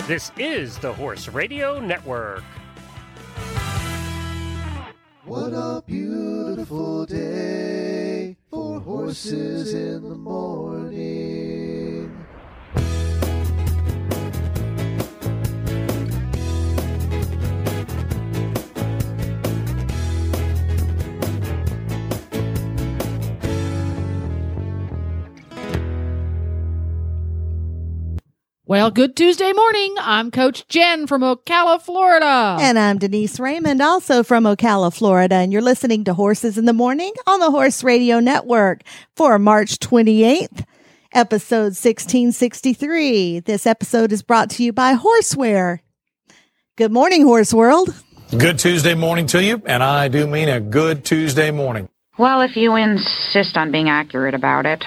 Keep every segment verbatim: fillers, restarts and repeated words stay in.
This is the Horse Radio Network. What a beautiful day for horses in the morning. Well, good Tuesday morning. I'm Coach Jen from Ocala, Florida. And I'm Denise Raymond, also from Ocala, Florida. And you're listening to Horses in the Morning on the Horse Radio Network for March twenty-eighth, episode sixteen sixty-three. This episode is brought to you by Horseware. Good morning, Horse World. Good Tuesday morning to you, and I do mean a good Tuesday morning. Well, if you insist on being accurate about it.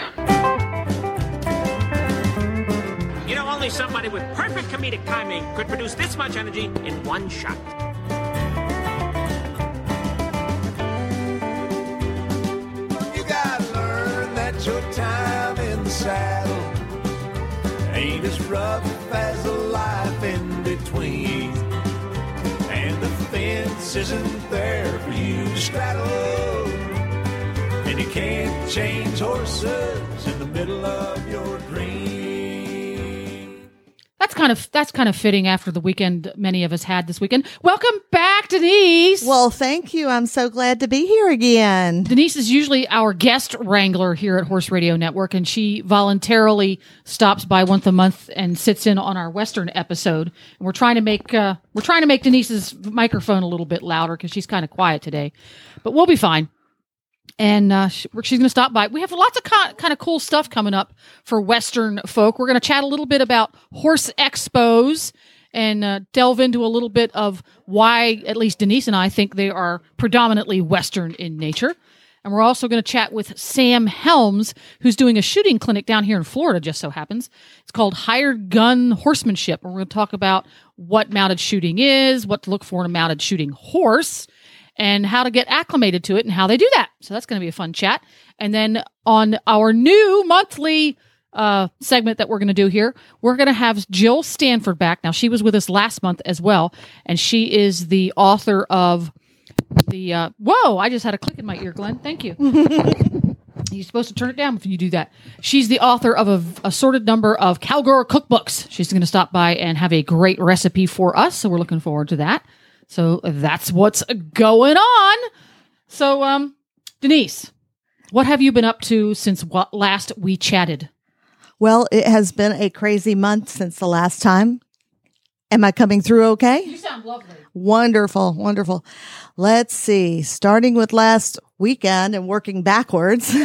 You know, only somebody with perfect comedic timing could produce this much energy in one shot. You gotta learn that your time in the saddle ain't as rough as the life in between. And the fence isn't there for you to straddle. And you can't change horses in the middle of your dream. That's kind of that's kind of fitting after the weekend many of us had this weekend. Welcome back, Denise. Well, thank you. I'm so glad to be here again. Denise is usually our guest wrangler here at Horse Radio Network, and she voluntarily stops by once a month and sits in on our Western episode. And we're trying to make uh, we're trying to make Denise's microphone a little bit louder because she's kind of quiet today, but we'll be fine. And uh, she, she's going to stop by. We have lots of co- kind of cool stuff coming up for Western folk. We're going to chat a little bit about horse expos and uh, delve into a little bit of why, at least Denise and I, think they are predominantly Western in nature. And we're also going to chat with Sam Helms, who's doing a shooting clinic down here in Florida, just so happens. It's called Hired Gun Horsemanship. And we're going to talk about what mounted shooting is, what to look for in a mounted shooting horse, and how to get acclimated to it and how they do that. So that's going to be a fun chat. And then on our new monthly uh, segment that we're going to do here, we're going to have Jill Stanford back. Now, she was with us last month as well, and she is the author of the, uh, whoa, I just had a click in my ear, Glenn. Thank you. You're supposed to turn it down if you do that. She's the author of a assorted number of cowgirl cookbooks. She's going to stop by and have a great recipe for us, so we're looking forward to that. So that's what's going on. So, um, Denise, what have you been up to since what last we chatted? Well, it has been a crazy month since the last time. Am I coming through okay? You sound lovely. Wonderful, wonderful. Let's see. Starting with last weekend and working backwards.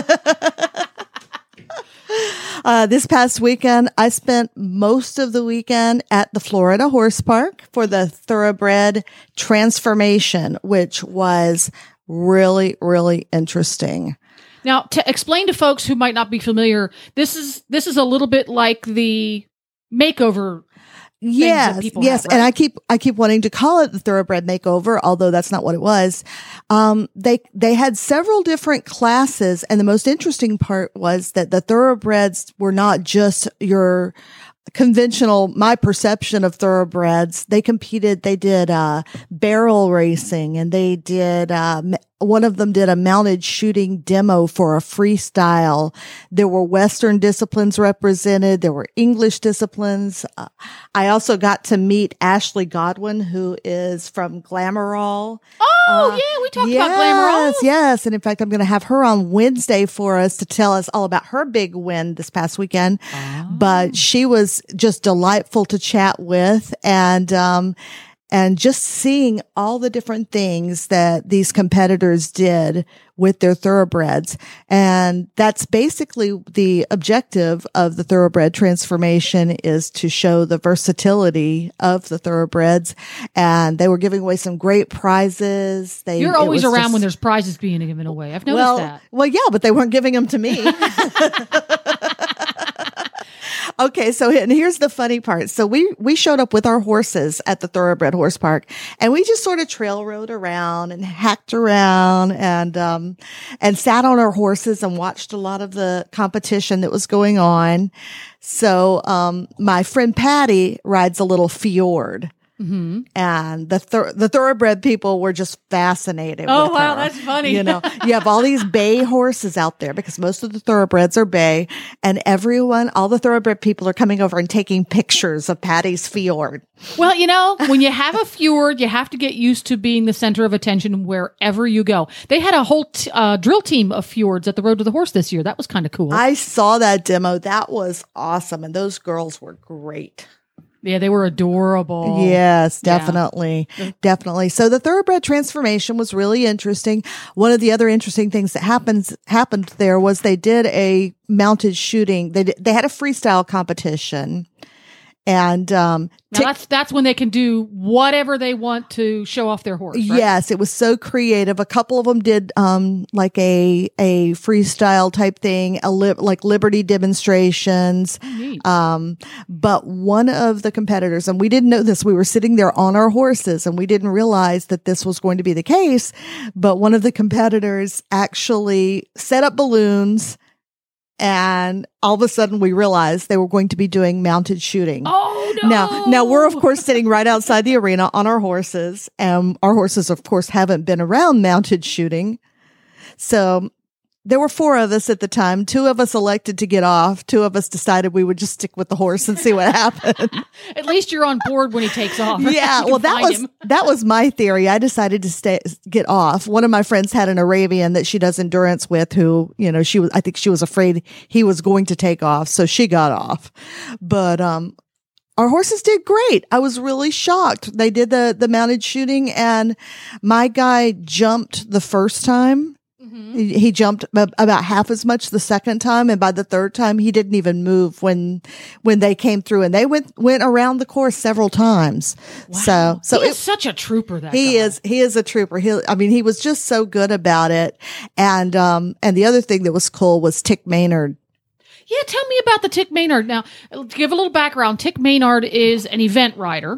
Uh, this past weekend, I spent most of the weekend at the Florida Horse Park for the Thoroughbred Transformation, which was really, really interesting. Now, to explain to folks who might not be familiar, this is this is a little bit like the makeover. Yes, yes, have, right? And I keep I keep wanting to call it the Thoroughbred Makeover, although that's not what it was. Um, they they had several different classes, and the most interesting part was that the thoroughbreds were not just your conventional, my perception of thoroughbreds. They competed. They did uh, barrel racing, and they did. Uh, one of them did a mounted shooting demo for a freestyle. There were Western disciplines represented. There were English disciplines. Uh, I also got to meet Ashley Godwin, who is from Glamourall. Oh, uh, yeah, we talked yes, about Glamourall. Yes, and in fact, I'm going to have her on Wednesday for us to tell us all about her big win this past weekend. Oh. But she was just delightful to chat with, and um, and just seeing all the different things that these competitors did with their thoroughbreds. And that's basically the objective of the Thoroughbred Transformation, is to show the versatility of the thoroughbreds. And they were giving away some great prizes. They, You're always around just, when there's prizes being given away. I've noticed well, that. Well, yeah, but they weren't giving them to me. Okay, so and here's the funny part. So we we showed up with our horses at the Thoroughbred Horse Park, and we just sort of trail rode around and hacked around and um and sat on our horses and watched a lot of the competition that was going on. So um my friend Patty rides a little Fjord. Mm-hmm. And the thor- the thoroughbred people were just fascinated. Oh, with wow, her. that's funny. You know, you have all these bay horses out there because most of the thoroughbreds are bay, and everyone, all the thoroughbred people are coming over and taking pictures of Patty's Fjord. Well, you know, when you have a fjord, you have to get used to being the center of attention wherever you go. They had a whole t- uh, drill team of fjords at the Road to the Horse this year. That was kind of cool. I saw that demo. That was awesome, and those girls were great. Yeah, they were adorable. Yes, definitely. Yeah. Definitely. So the thoroughbred transformation was really interesting. One of the other interesting things that happens happened there was they did a mounted shooting. They did, they had a freestyle competition. And um now that's that's when they can do whatever they want to show off their horse, right? Yes, it was so creative. A couple of them did um like a a freestyle type thing, a li- like Liberty demonstrations. Neat. Um but one of the competitors, and we didn't know this, we were sitting there on our horses and we didn't realize that this was going to be the case, but one of the competitors actually set up balloons. And all of a sudden we realized they were going to be doing mounted shooting. Oh, no. Now, now we're of course sitting right outside the arena on our horses, and our horses of course haven't been around mounted shooting. So there were four of us at the time. Two of us elected to get off. Two of us decided we would just stick with the horse and see what happened. At least you're on board when he takes off. Yeah, well, that was him. that was my theory. I decided to stay, get off. One of my friends had an Arabian that she does endurance with, who, you know, she was. I think she was afraid he was going to take off, so she got off. But um, our horses did great. I was really shocked. They did the the mounted shooting, and my guy jumped the first time. He, he jumped about half as much the second time, and by the third time, he didn't even move when when they came through. And they went went around the course several times. Wow. So, so he it, is such a trooper. That he guy. is he is a trooper. He, I mean, he was just so good about it. And um, and the other thing that was cool was Tick Maynard. Yeah, tell me about the Tick Maynard. Now, to give a little background, Tick Maynard is an event rider,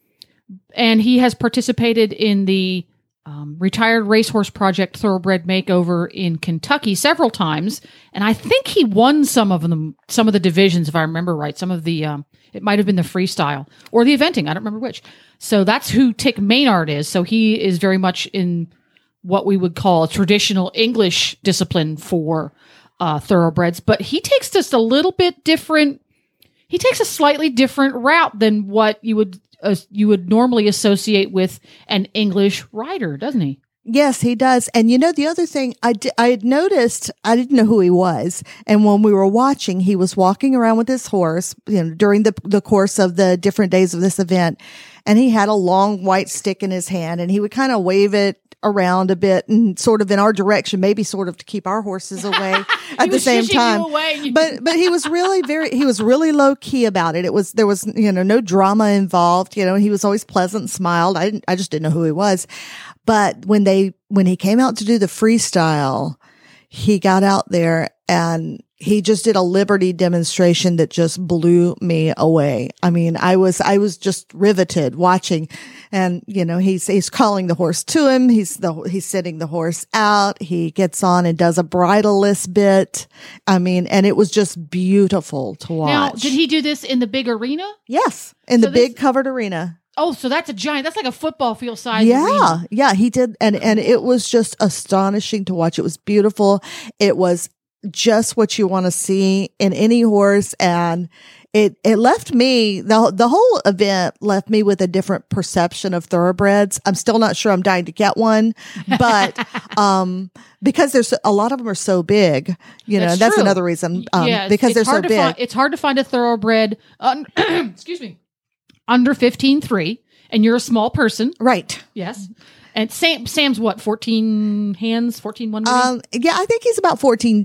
and he has participated in the Um, Retired Racehorse Project Thoroughbred Makeover in Kentucky several times, and I think he won some of them, some of the divisions, if I remember right. Some of the, um, it might have been the freestyle or the eventing. I don't remember which. So that's who Tick Maynard is. So he is very much in what we would call a traditional English discipline for uh, thoroughbreds, but he takes just a little bit different. He takes a slightly different route than what you would Uh, you would normally associate with an English rider, doesn't he? Yes, he does. And you know, the other thing I, di- I had noticed, I didn't know who he was. And when we were watching, he was walking around with his horse, you know, during the, the course of the different days of this event. And he had a long white stick in his hand, and he would kind of wave it around a bit and sort of in our direction, maybe sort of to keep our horses away at the same time. But, but he was really very, he was really low key about it. It was, there was, you know, no drama involved, you know, he was always pleasant and smiled. I didn't, I just didn't know who he was. But when they, when he came out to do the freestyle, he got out there and he just did a Liberty demonstration that just blew me away. I mean, I was, I was just riveted watching, and, you know, he's, he's calling the horse to him. He's the, he's sitting the horse out. He gets on and does a bridleless bit. I mean, and it was just beautiful to watch. Now, did he do this in the big arena? Yes. In So the this- big covered arena. Oh, so that's a giant, that's like a football field size Yeah, arena. yeah, he did. And, and it was just astonishing to watch. It was beautiful. It was just what you want to see in any horse. And it, it left me, the, the whole event left me with a different perception of thoroughbreds. I'm still not sure I'm dying to get one, but, um, because there's a lot of them are so big, you know, That's that's true. another reason, um, yeah, because it's they're so hard to big. Find, it's hard to find a thoroughbred, uh, excuse me, under fifteen three, and you're a small person. Right. Yes. And Sam, Sam's what, fourteen hands, fourteen one maybe? Um, yeah, I think he's about fourteen two.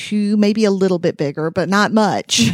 two, maybe a little bit bigger, but not much.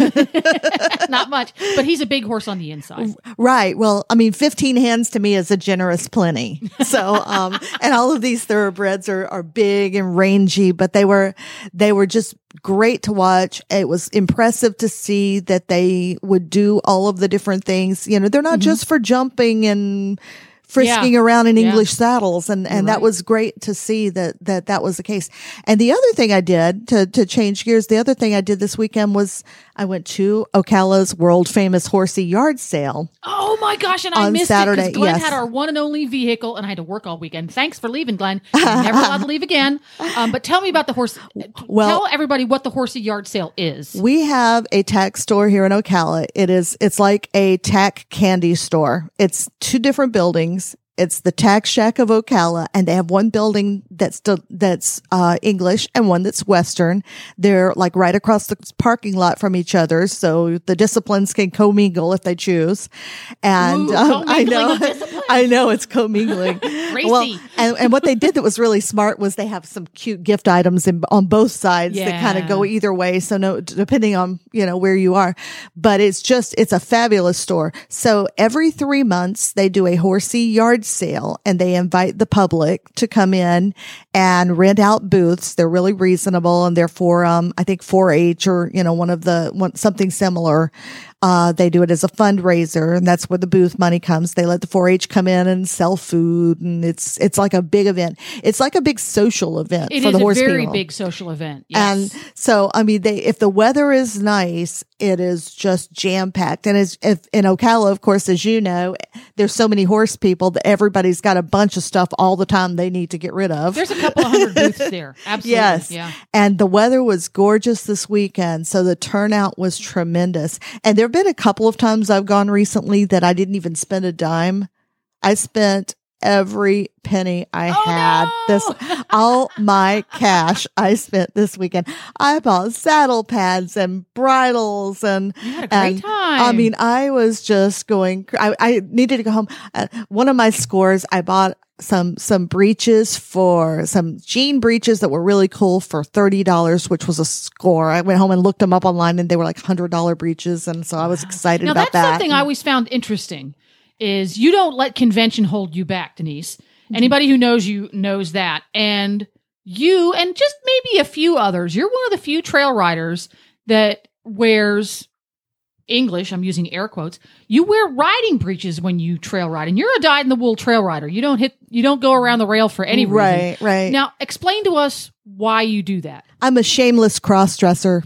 Not much, but he's a big horse on the inside. Right. Well, I mean, fifteen hands to me is a generous plenty. So, um, and all of these thoroughbreds are, are big and rangy, but they were, they were just great to watch. It was impressive to see that they would do all of the different things. You know, they're not mm-hmm. just for jumping and frisking yeah. around in yeah. English saddles. And, and right. that was great to see that, that that was the case. And the other thing I did to, to change gears, the other thing I did this weekend was I went to Ocala's world famous horsey yard sale. Oh my gosh. And I on missed Saturday. it because Glenn yes. had our one and only vehicle and I had to work all weekend. Thanks for leaving, Glenn. You're never allowed to leave again. Um, but tell me about the horse. Well, tell everybody what the horsey yard sale is. We have a tack store here in Ocala. It is, it's like a tack candy store. It's two different buildings. It's the Tack Shack of Ocala, and they have one building that's that's uh, English and one that's Western. They're like right across the parking lot from each other, so the disciplines can commingle if they choose. And Ooh, um, I know, I know it's commingling. Well, and, and what they did that was really smart was they have some cute gift items in, on both sides yeah. that kind of go either way. So no, depending on you know where you are, but it's just it's a fabulous store. So every three months they do a horsey yard sale and they invite the public to come in and rent out booths. They're really reasonable and they're for, um, I think four H or, you know, one of the, one, something similar. Uh, they do it as a fundraiser and that's where the booth money comes. They let the four H come in and sell food and it's, it's like a big event. It's like a big social event it for the horse people. It is a very big social event. Yes. And so, I mean, they, if the weather is nice, it is just jam packed. And as if in Ocala, of course, as you know, there's so many horse people that everybody's got a bunch of stuff all the time they need to get rid of. There's a couple of hundred booths there. Absolutely. Yes. Yeah. And the weather was gorgeous this weekend. So the turnout was tremendous. And there have been a couple of times I've gone recently that I didn't even spend a dime. I spent every penny I oh, had. No! This, all my cash I spent this weekend. I bought saddle pads and bridles and, you had a great and time. I mean, I was just going, I, I needed to go home. Uh, one of my scores, I bought some, some breeches for some jean breeches that were really cool for thirty dollars, which was a score. I went home and looked them up online and they were like one hundred dollars breeches. And so I was excited now, about that's that. something I always found interesting is you don't let convention hold you back, Denise. Mm-hmm. Anybody who knows you knows that. And you, and just maybe a few others, you're one of the few trail riders that wears English, I'm using air quotes, you wear riding breeches when you trail ride, and you're a dyed-in-the-wool trail rider. You don't hit, you don't go around the rail for any reason. Right, right. Now, explain to us why you do that. I'm a shameless cross-dresser.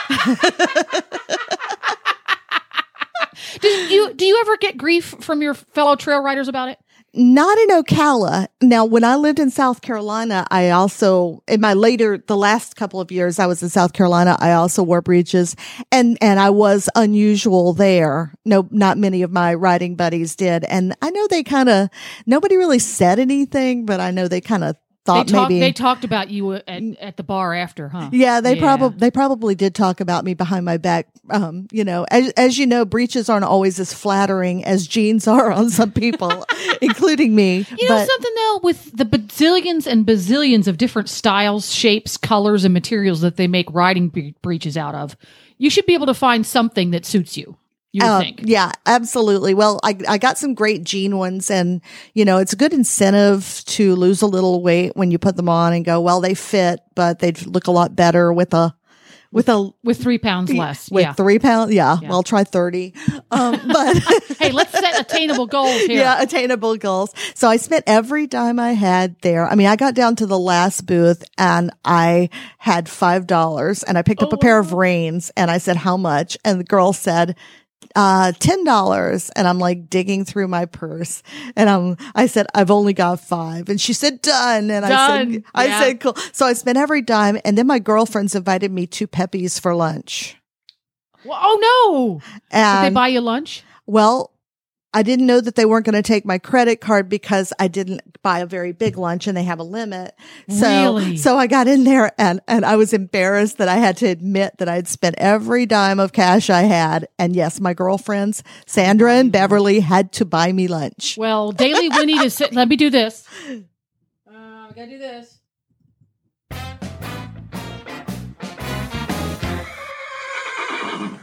do you do you ever get grief from your fellow trail riders about it? Not in Ocala. Now, when I lived in South Carolina, I also, in my later, the last couple of years I was in South Carolina, I also wore breeches and, and I was unusual there. No, not many of my riding buddies did. And I know they kind of, nobody really said anything, but I know they kind of thought they talk, maybe they talked about you at, at the bar after, huh? Yeah, they yeah. probably they probably did talk about me behind my back. Um, you know, as as you know, breeches aren't always as flattering as jeans are on some people, including me. You know something though, with the bazillions and bazillions of different styles, shapes, colors, and materials that they make riding bre- breeches out of, you should be able to find something that suits you. You would uh, think. Yeah, absolutely. Well, I I got some great jean ones and, you know, it's a good incentive to lose a little weight when you put them on and go, well, they fit, but they'd look a lot better with a, with a, with three pounds less. With yeah. three pounds. Yeah, yeah. Well, I'll try thirty. Um, but hey, let's set attainable goals here. Yeah, attainable goals. So I spent every dime I had there. I mean, I got down to the last booth and I had five dollars and I picked up oh, a pair wow. of reins and I said, how much? And the girl said, uh, ten dollars. And I'm like digging through my purse and I'm, I said, I've only got five. And she said, done. And done. I said, I yeah. said, cool. So I spent every dime. And then my girlfriends invited me to Pepe's for lunch. Well, oh no. And, Did they buy you lunch? Well, I didn't know that they weren't going to take my credit card because I didn't buy a very big lunch and they have a limit. So, really? so I got in there and, and I was embarrassed that I had to admit that I'd spent every dime of cash I had. And yes, my girlfriends, Sandra and Beverly, had to buy me lunch. Well, Daily Winnie to sit. Let me do this. Uh, I gotta do this.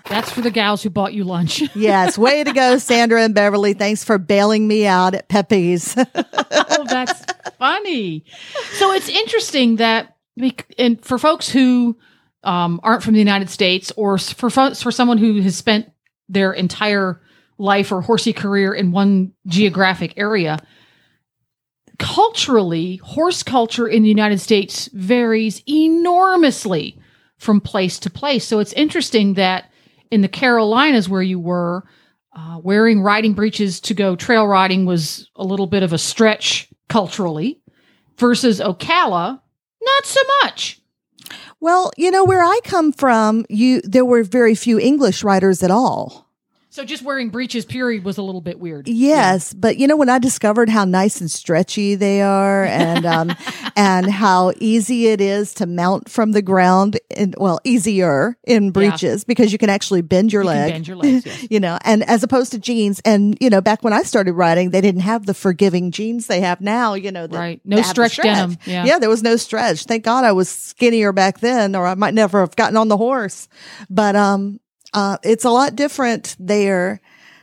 That's for the gals who bought you lunch. Yes. Way to go, Sandra and Beverly. Thanks for bailing me out at Pepe's. Oh, that's funny. So it's interesting that, and for folks who um, aren't from the United States, or for for someone who has spent their entire life or horsey career in one geographic area, culturally, horse culture in the United States varies enormously from place to place. So it's interesting that in the Carolinas, where you were, uh, wearing riding breeches to go trail riding was a little bit of a stretch culturally, versus Ocala, not so much. Well, you know, where I come from, you there were very few English riders at all. So just wearing breeches, period, was a little bit weird. Yes, yeah. But you know, when I discovered how nice and stretchy they are, and um, and how easy it is to mount from the ground, in, well, easier in breeches, yeah. because you can actually bend your you leg. Can bend your legs, yes. You know, and as opposed to jeans, and you know, back when I started riding, they didn't have the forgiving jeans they have now. You know, that, right? No stretch, stretch denim. Yeah. yeah, there was no stretch. Thank God I was skinnier back then, or I might never have gotten on the horse. But um. Uh, it's a lot different there.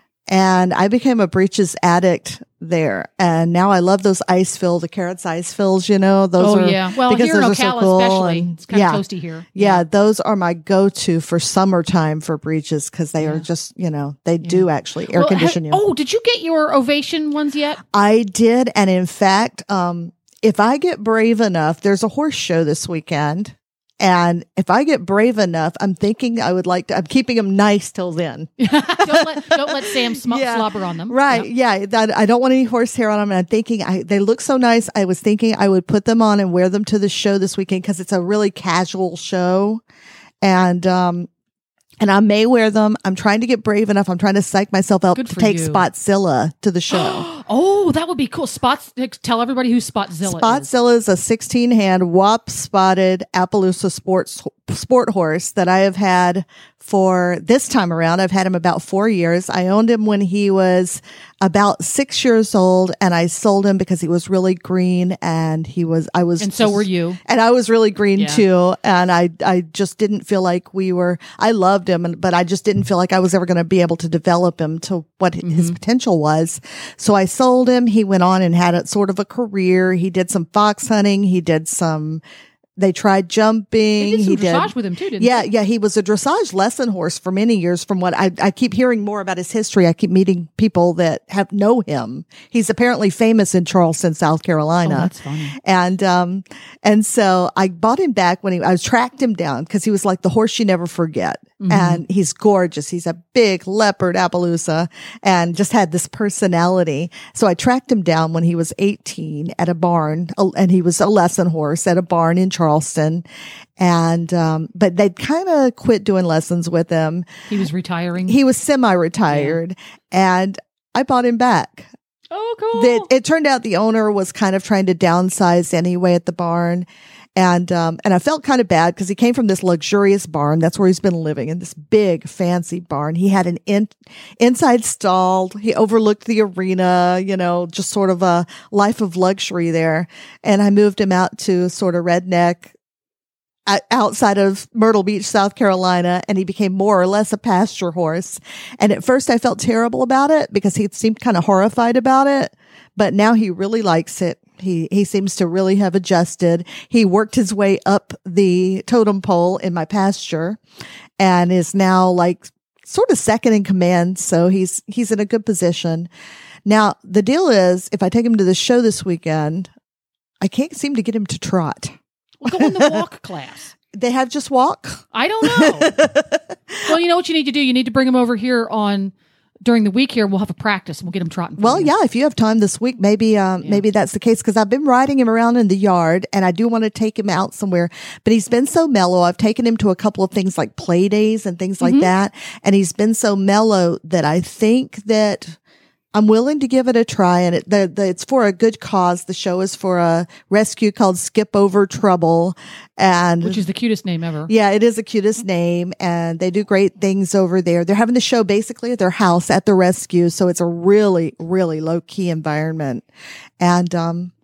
And I became a breeches addict there. And now I love those ice fill, the Carrots ice fills, you know, those oh, are, yeah. Well, because here in those Ocala, are so cool. especially, and, it's kind yeah, of toasty here. Yeah. Yeah. Those are my go-to for summertime for breeches, because they yeah. are just, you know, they yeah. do actually air well, condition ha- you. Oh, did you get your Ovation ones yet? I did. And in fact, um, if I get brave enough, there's a horse show this weekend. And if I get brave enough, I'm thinking I would like to, I'm keeping them nice till then. don't, let, don't let Sam sm- yeah. slobber on them. Right. Yep. Yeah. That, I don't want any horsehair on them. And I'm thinking I, they look so nice. I was thinking I would put them on and wear them to the show this weekend, because it's a really casual show. And, um, and I may wear them. I'm trying to get brave enough. I'm trying to psych myself up Good to for take you. Spotzilla to the show. Oh, that would be cool. Spots. Tell everybody who Spotzilla is. Spotzilla is a sixteen hand W A P spotted Appaloosa sports sport horse that I have had for this time around. I've had him about four years. I owned him when he was about six years old, and I sold him because he was really green, and he was, I was, and so just, were you, and I was really green yeah. too. And I, I just didn't feel like we were, I loved him, and, but I just didn't feel like I was ever going to be able to develop him to what mm-hmm. his potential was. So I sold him. He went on and had a sort of a career. He did some fox hunting. He did some, They tried jumping. They did some he dressage did. with him too, didn't yeah, they? Yeah, He was a dressage lesson horse for many years. From what I, I keep hearing more about his history. I keep meeting people that have know him. He's apparently famous in Charleston, South Carolina. Oh, that's funny. And, um, and so I bought him back when he, I tracked him down because he was like the horse you never forget. Mm-hmm. And he's gorgeous. He's a big leopard Appaloosa and just had this personality. So I tracked him down when he was eighteen at a barn, and he was a lesson horse at a barn in Charleston. And, um, but they'd kind of quit doing lessons with him. He was retiring. He was semi-retired, yeah. And I bought him back. Oh, cool. The, it turned out the owner was kind of trying to downsize anyway at the barn. And, um, and I felt kind of bad because he came from this luxurious barn. That's where he's been living, in this big fancy barn. He had an in, inside stall. He overlooked the arena, you know, just sort of a life of luxury there. And I moved him out to sort of redneck outside of Myrtle Beach, South Carolina, and he became more or less a pasture horse. And at first I felt terrible about it because he seemed kind of horrified about it, but now he really likes it. He, he seems to really have adjusted. He worked his way up the totem pole in my pasture and is now like sort of second in command. So he's, he's in a good position. Now, the deal is, if I take him to the show this weekend, I can't seem to get him to trot. Well, go in the walk class. They have just walk? I don't know. Well, you know what you need to do? You need to bring him over here on during the week here. We'll have a practice and we'll get him trotting. Well, you. yeah, if you have time this week, maybe um, yeah. maybe that's the case, because I've been riding him around in the yard and I do want to take him out somewhere, but he's been so mellow. I've taken him to a couple of things like play days and things like mm-hmm. that, and he's been so mellow that I think that I'm willing to give it a try, and it, the, the, it's for a good cause. The show is for a rescue called Skip Over Trouble, and which is the cutest name ever. Yeah, it is the cutest name, and they do great things over there. They're having the show basically at their house at the rescue, so it's a really, really low key environment. And um,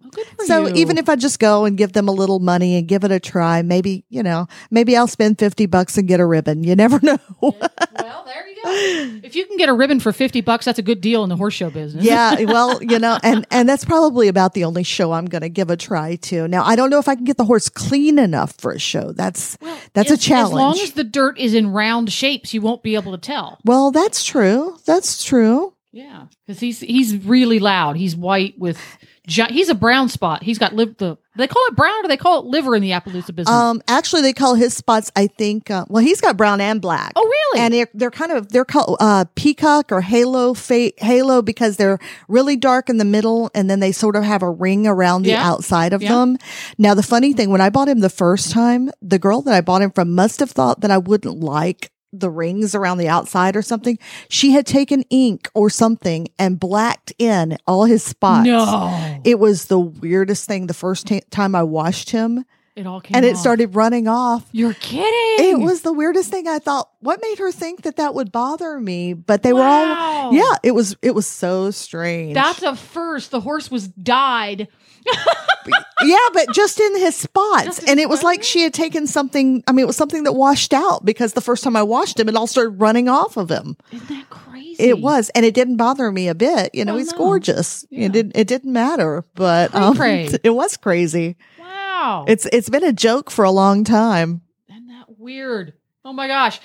Good for So you. even if I just go and give them a little money and give it a try, maybe, you know, maybe I'll spend fifty bucks and get a ribbon. You never know. Well, there you go. If you can get a ribbon for fifty bucks, that's a good deal in the horse show business. Yeah, well, you know, and, and that's probably about the only show I'm going to give a try to. Now, I don't know if I can get the horse clean enough for a show. That's, that's As- a challenge. As long as the dirt is in round shapes, you won't be able to tell. Well, that's true. That's true. Yeah, because he's he's really loud. He's white with gi- he's a brown spot. He's got liv- the they call it brown or they call it liver in the Appaloosa business. Um, actually, they call his spots, I think, uh, well, he's got brown and black. Oh, really? And they're, they're kind of, they're called, uh, peacock or halo fa- halo because they're really dark in the middle and then they sort of have a ring around the Yeah. outside of Yeah. them. Now, the funny thing, when I bought him the first time, the girl that I bought him from must have thought that I wouldn't like the rings around the outside or something. She had taken ink or something and blacked in all his spots. No, It was the weirdest thing the first t- time I washed him. it all came And it off. started running off. You're kidding. It was the weirdest thing. I thought, what made her think that that would bother me? But they were Wow. all, yeah, it was, it was so strange. That's a first. The horse was dyed. yeah, but just in his spots. Just in And his it was like spots? she had taken something, I mean, it was something that washed out because the first time I washed him, it all started running off of him. Isn't that crazy? It was, and it didn't bother me a bit. You know, Oh, he's no. gorgeous. Yeah. It didn't, it didn't matter, but, Cray um, cray. it was crazy. Wow. It's, it's been a joke for a long time. Isn't that weird? Oh my gosh.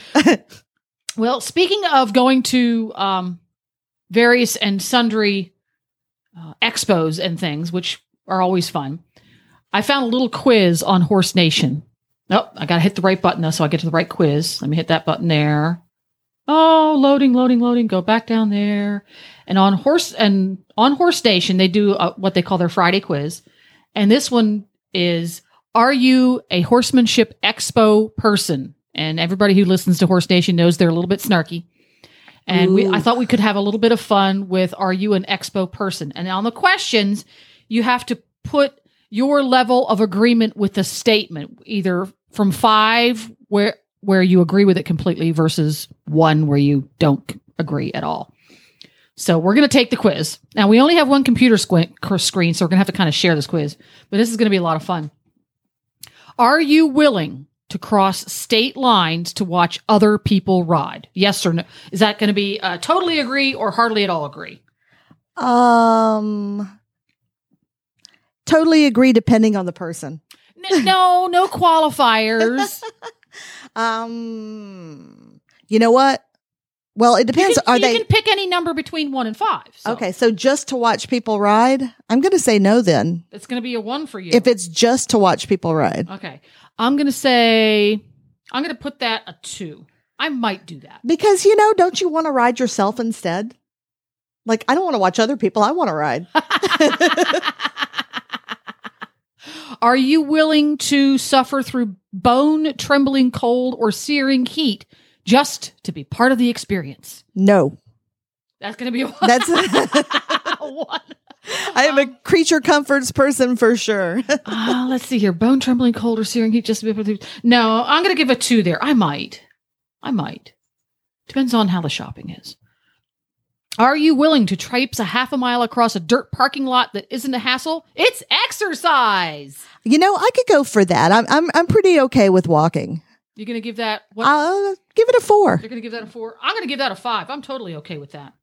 Well, speaking of going to um, various and sundry uh, expos and things, which are always fun, I found a little quiz on Horse Nation. Oh, I got to hit the right button now so I get to the right quiz. Let me hit that button there. Oh, loading, loading, loading. Go back down there. And on Horse and on Horse Nation, they do uh, what they call their Friday quiz. And this one is, are you a horsemanship expo person? And everybody who listens to Horse Nation knows they're a little bit snarky. And we, I thought we could have a little bit of fun with, are you an expo person? And on the questions, you have to put your level of agreement with the statement, either from five where where you agree with it completely versus one where you don't agree at all. So we're going to take the quiz. Now, we only have one computer squ- screen, so we're going to have to kind of share this quiz. But this is going to be a lot of fun. Are you willing to cross state lines to watch other people ride? Yes or no? Is that going to be uh, totally agree or hardly at all agree? Um, totally agree depending on the person. N- no, no qualifiers. Um, you know what? Well, it You depends. can, Are you they can pick any number between one and five. So okay? So just to watch people ride, I'm going to say no. Then, it's going to be a one for you. if it's just to watch people ride, Okay. I'm going to say, I'm going to put that a two. I might do that. because you know, don't you want to ride yourself instead? Like, I don't want to watch other people. I want to ride. Are you willing to suffer through bone trembling cold or searing heat just to be part of the experience? No, That's going to be a one. that's. one. I am a creature comforts person for sure. Uh, let's see here. Bone trembling cold or searing heat just to be able to. No, I'm going to give a two there. I might. I might. Depends on how the shopping is. Are you willing to traipse a half a mile across a dirt parking lot that isn't a hassle? It's exercise. You know, I could go for that. I'm I'm I'm pretty okay with walking. You're going to give that what? I'll give it a four. You're going to give that a four? I'm going to give that a five. I'm totally okay with that.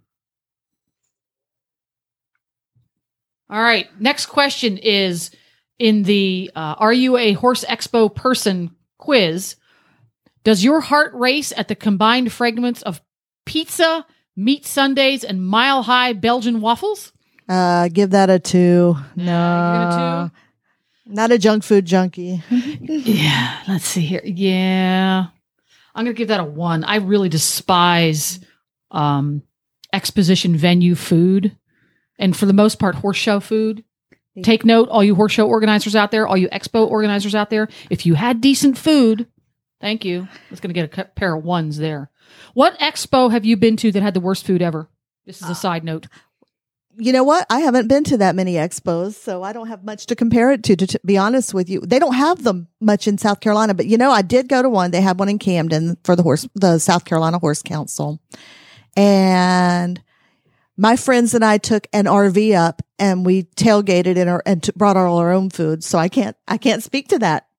All right. Next question is in the uh, Are You a Horse Expo Person quiz. Does your heart race at the combined fragments of pizza, meat sundaes, and mile high Belgian waffles? Uh, give that a two. No, Yeah, you give it a two? not a junk food junkie. Yeah. Let's see here. Yeah. I'm going to give that a one. I really despise um, exposition venue food. And for the most part, horse show food. Take note, all you horse show organizers out there, all you expo organizers out there, if you had decent food, thank you. I was going to get a cu- pair of ones there. What expo have you been to that had the worst food ever? This is a side note. You know what? I haven't been to that many expos, so I don't have much to compare it to, to, to be honest with you. They don't have them much in South Carolina, but you know, I did go to one. They had one in Camden for the horse, the South Carolina Horse Council. And my friends and I took an R V up and we tailgated in our, and t- brought all our own food. So I can't, I can't speak to that.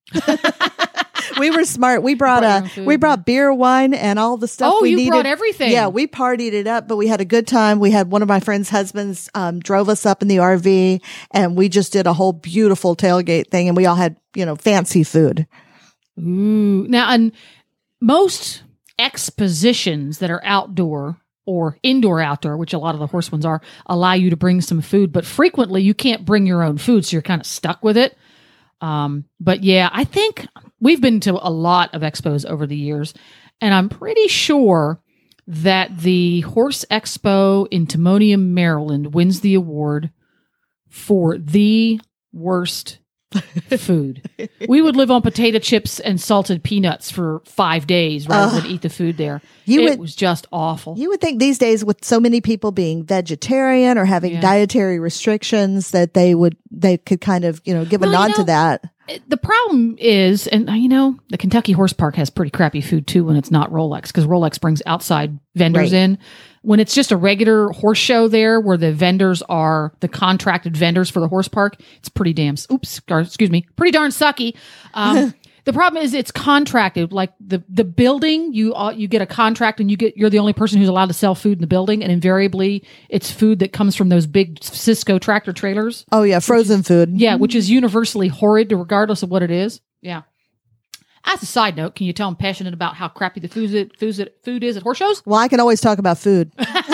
We were smart. We brought, Brought your own a, food, we brought yeah. beer, wine, and all the stuff Oh, we you needed. brought everything. Yeah, we partied it up, but we had a good time. We had one of my friend's husbands um, drove us up in the R V, and we just did a whole beautiful tailgate thing, and we all had, you know, fancy food. Ooh. Now, and most expositions that are outdoor or indoor outdoor, which a lot of the horse ones are, allow you to bring some food, but frequently you can't bring your own food, so you're kind of stuck with it. Um, but yeah, I think we've been to a lot of expos over the years, and I'm pretty sure that the Horse Expo in Timonium, Maryland wins the award for the worst food. We would live on potato chips and salted peanuts for five days rather Ugh. than eat the food there. You it would- was just awful. You would think these days, with so many people being vegetarian or having Yeah. dietary restrictions, that they would they could kind of, you know, give Well, a you nod know, to that. The problem is, and uh, you know, the Kentucky Horse Park has pretty crappy food too when it's not Rolex, because Rolex brings outside vendors Right. in. When it's just a regular horse show there, where the vendors are the contracted vendors for the horse park, it's pretty damn, oops, or, excuse me, pretty darn sucky. Um, the problem is it's contracted. Like the the building, you uh, you get a contract, and you get you're the only person who's allowed to sell food in the building, and invariably it's food that comes from those big Cisco tractor trailers. Oh yeah, frozen food. Yeah, which is universally horrid, regardless of what it is. Yeah. As a side note, can you tell I'm passionate about how crappy the food is, food food is at horse shows? Well, I can always talk about food.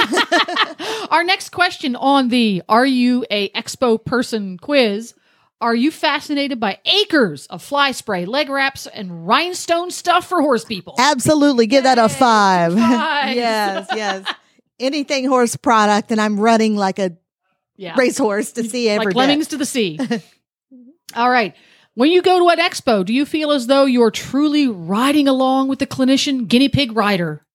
Our next question on the Are You a Expo Person quiz. Are you fascinated by acres of fly spray, leg wraps, and rhinestone stuff for horse people? Absolutely, give that a five. fives. yes, yes. Anything horse product, and I'm running like a Yeah. racehorse to see every Like bit. lemmings to the sea. All right. When you go to an expo, do you feel as though you're truly riding along with the clinician guinea pig rider?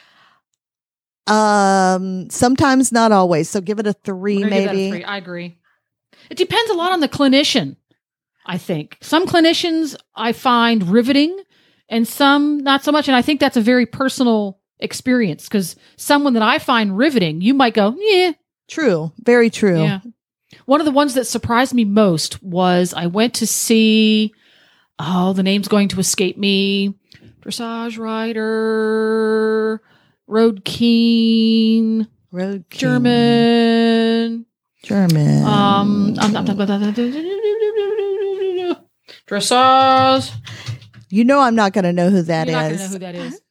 Um, sometimes not always. So give it a three, I'm gonna give that a maybe. three. I agree. It depends a lot on the clinician, I think. Some clinicians I find riveting and some not so much. And I think that's a very personal experience, because someone that I find riveting, you might go, yeah. True, very true. Yeah. One of the ones that surprised me most was I went to see, oh, the name's going to escape me, dressage rider, Road Keen, Road King. German. German. Um, I'm, I'm talking about dressage. you know, I'm not going to know who that You're is. not going to know who that is.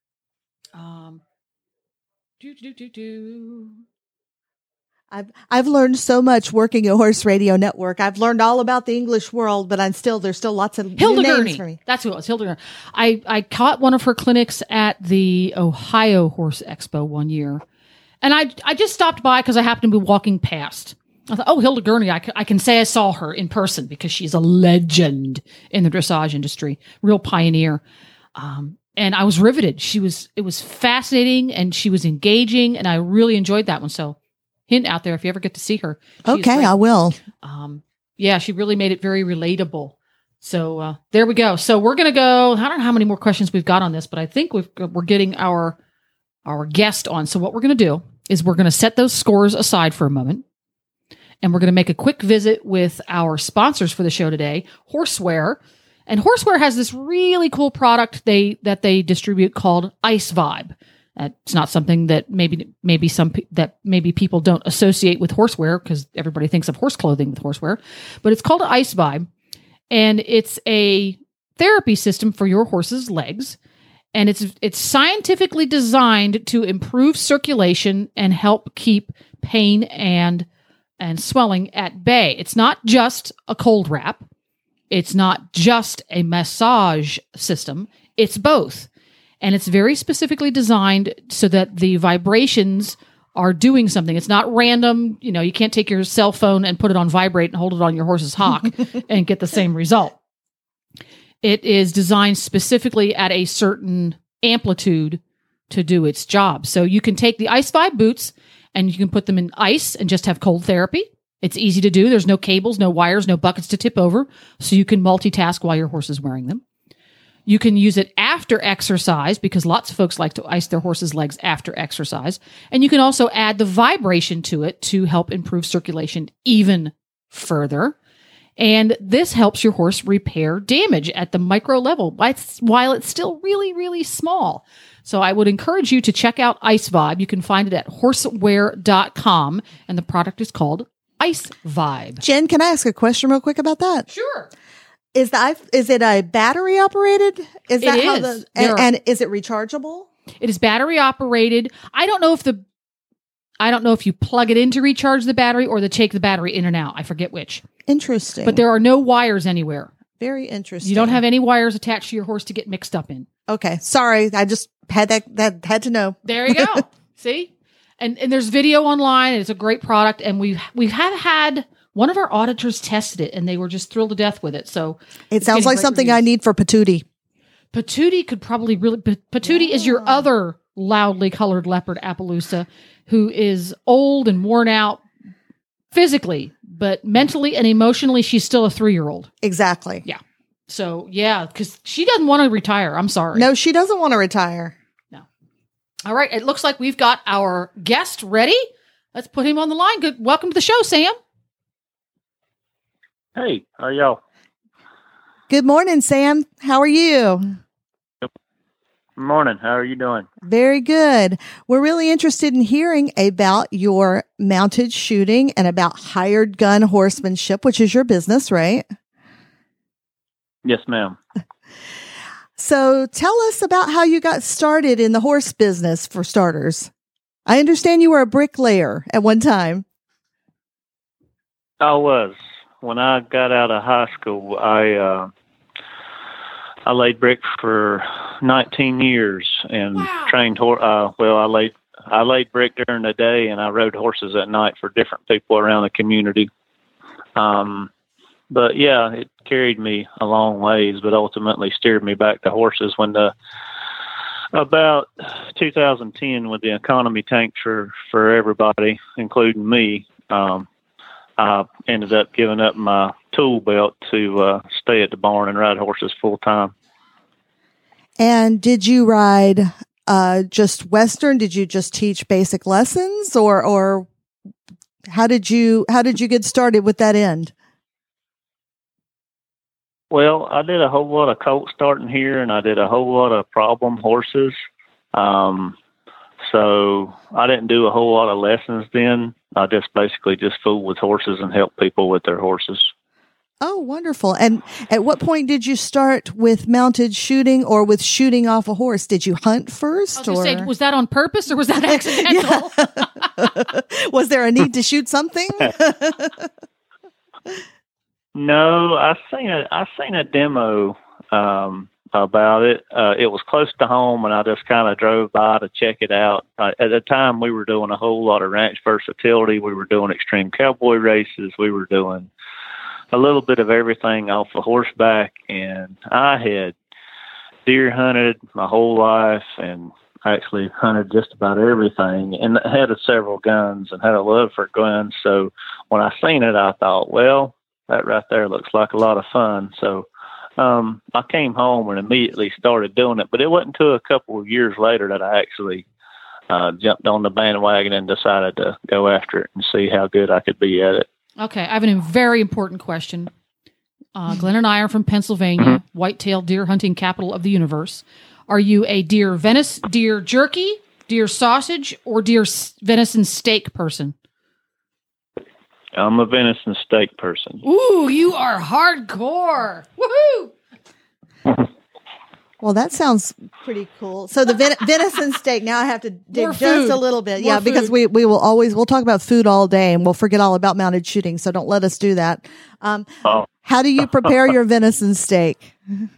Um, do do do do. I've I've learned so much working at Horse Radio Network. I've learned all about the English world, but I'm still there's still lots of Hilda new names Gurney. for me. That's who it was. Hilda Gurney. I, I caught one of her clinics at the Ohio Horse Expo one year. And I I just stopped by because I happened to be walking past. I thought, oh, Hilda Gurney, I, c- I can say I saw her in person because she's a legend in the dressage industry, real pioneer. Um, and I was riveted. She was, it was fascinating and she was engaging, and I really enjoyed that one. So hint out there, if you ever get to see her. she's Okay, great. I will. Um, yeah, she really made it very relatable. So uh, there we go. So we're gonna go. I don't know how many more questions we've got on this, but I think we've, we're getting our our guest on. So what we're gonna do is we're gonna set those scores aside for a moment, and we're gonna make a quick visit with our sponsors for the show today, Horseware. And Horseware has this really cool product they that they distribute called Ice Vibe. Uh, it's not something that maybe maybe some pe- that maybe people don't associate with horsewear, because everybody thinks of horse clothing with horsewear, but it's called Ice Vibe, and it's a therapy system for your horse's legs, and it's it's scientifically designed to improve circulation and help keep pain and and swelling at bay. It's not just a cold wrap, it's not just a massage system, it's both. And it's very specifically designed so that the vibrations are doing something. It's not random. You know, you can't take your cell phone and put it on vibrate and hold it on your horse's hock and get the same result. It is designed specifically at a certain amplitude to do its job. So you can take the Ice Vibe boots and you can put them in ice and just have cold therapy. It's easy to do. There's no cables, no wires, no buckets to tip over. So you can multitask while your horse is wearing them. You can use it after after exercise, because lots of folks like to ice their horse's legs after exercise. And you can also add the vibration to it to help improve circulation even further. And this helps your horse repair damage at the micro level while it's still really, really small. So I would encourage you to check out Ice Vibe. You can find it at horseware dot com, and the product is called Ice Vibe. Jen, can I ask a question real quick about that? Sure. Is the is it a battery operated? Is that it how is. the There and, are- and is it rechargeable? It is battery operated. I don't know if the I don't know if you plug it in to recharge the battery or to take the battery in and out. I forget which. Interesting. But there are no wires anywhere. Very interesting. You don't have any wires attached to your horse to get mixed up in. Okay. Sorry. I just had that, that had to know. There you go. See? And and there's video online, and it's a great product. And we we have had one of our auditors tested it, and they were just thrilled to death with it. So It it's sounds getting like great something reviews. I need for Patootie. Patootie could probably really. Pat- Patootie is your other loudly colored leopard Appaloosa, who is old and worn out physically, but mentally and emotionally, she's still a three year old. Exactly. Yeah. So yeah, because she doesn't want to retire. I'm sorry. No, she doesn't want to retire. No. All right. It looks like we've got our guest ready. Let's put him on the line. Good. Welcome to the show, Sam. Hey, how are y'all? Good morning, Sam. How are you? Good morning. How are you doing? Very good. We're really interested in hearing about your mounted shooting and about hired gun horsemanship, which is your business, right? Yes, ma'am. So tell us about how you got started in the horse business, for starters. I understand you were a bricklayer at one time. I was. When I got out of high school, I uh, I laid brick for nineteen years and Wow. trained horse. Uh, well, I laid I laid brick during the day, and I rode horses at night for different people around the community. Um, but yeah, it carried me a long ways, but ultimately steered me back to horses when the about two thousand ten, when the economy tanked for for everybody, including me. Um, I ended up giving up my tool belt to uh, stay at the barn and ride horses full time. And did you ride uh, just Western? Did you just teach basic lessons, or or how did you how did you get started with that end? Well, I did a whole lot of colt starting here, and I did a whole lot of problem horses. Um, so I didn't do a whole lot of lessons then. I just basically just fooled with horses and helped people with their horses. Oh, wonderful. And at what point did you start with mounted shooting or with shooting off a horse? Did you hunt I first? was gonna or say, was that on purpose or was that accidental? was there a need to shoot something? No, I seen a I seen a demo um, about it. Uh, it was close to home, and I just kind of drove by to check it out. Uh, at the time, we were doing a whole lot of ranch versatility. We were doing extreme cowboy races. We were doing a little bit of everything off of horseback, and I had deer hunted my whole life and actually hunted just about everything, and had several guns and had a love for guns. So when I seen it, I thought, well, that right there looks like a lot of fun. So um, I came home and immediately started doing it, but it wasn't until a couple of years later that I actually uh, jumped on the bandwagon and decided to go after it and see how good I could be at it. Okay, I have a very important question. Uh, Glenn and I are from Pennsylvania, Mm-hmm. whitetail deer hunting capital of the universe. Are you a deer Venice, deer jerky, deer sausage, or deer s- venison steak person? I'm a venison steak person. Ooh, you are hardcore. Woohoo! Well, that sounds pretty cool. So the ven- venison steak, now I have to dig More just food. a little bit. More yeah, because food. we, we will always, we'll talk about food all day and we'll forget all about mounted shooting. So don't let us do that. Um, Oh. How do you prepare your venison steak?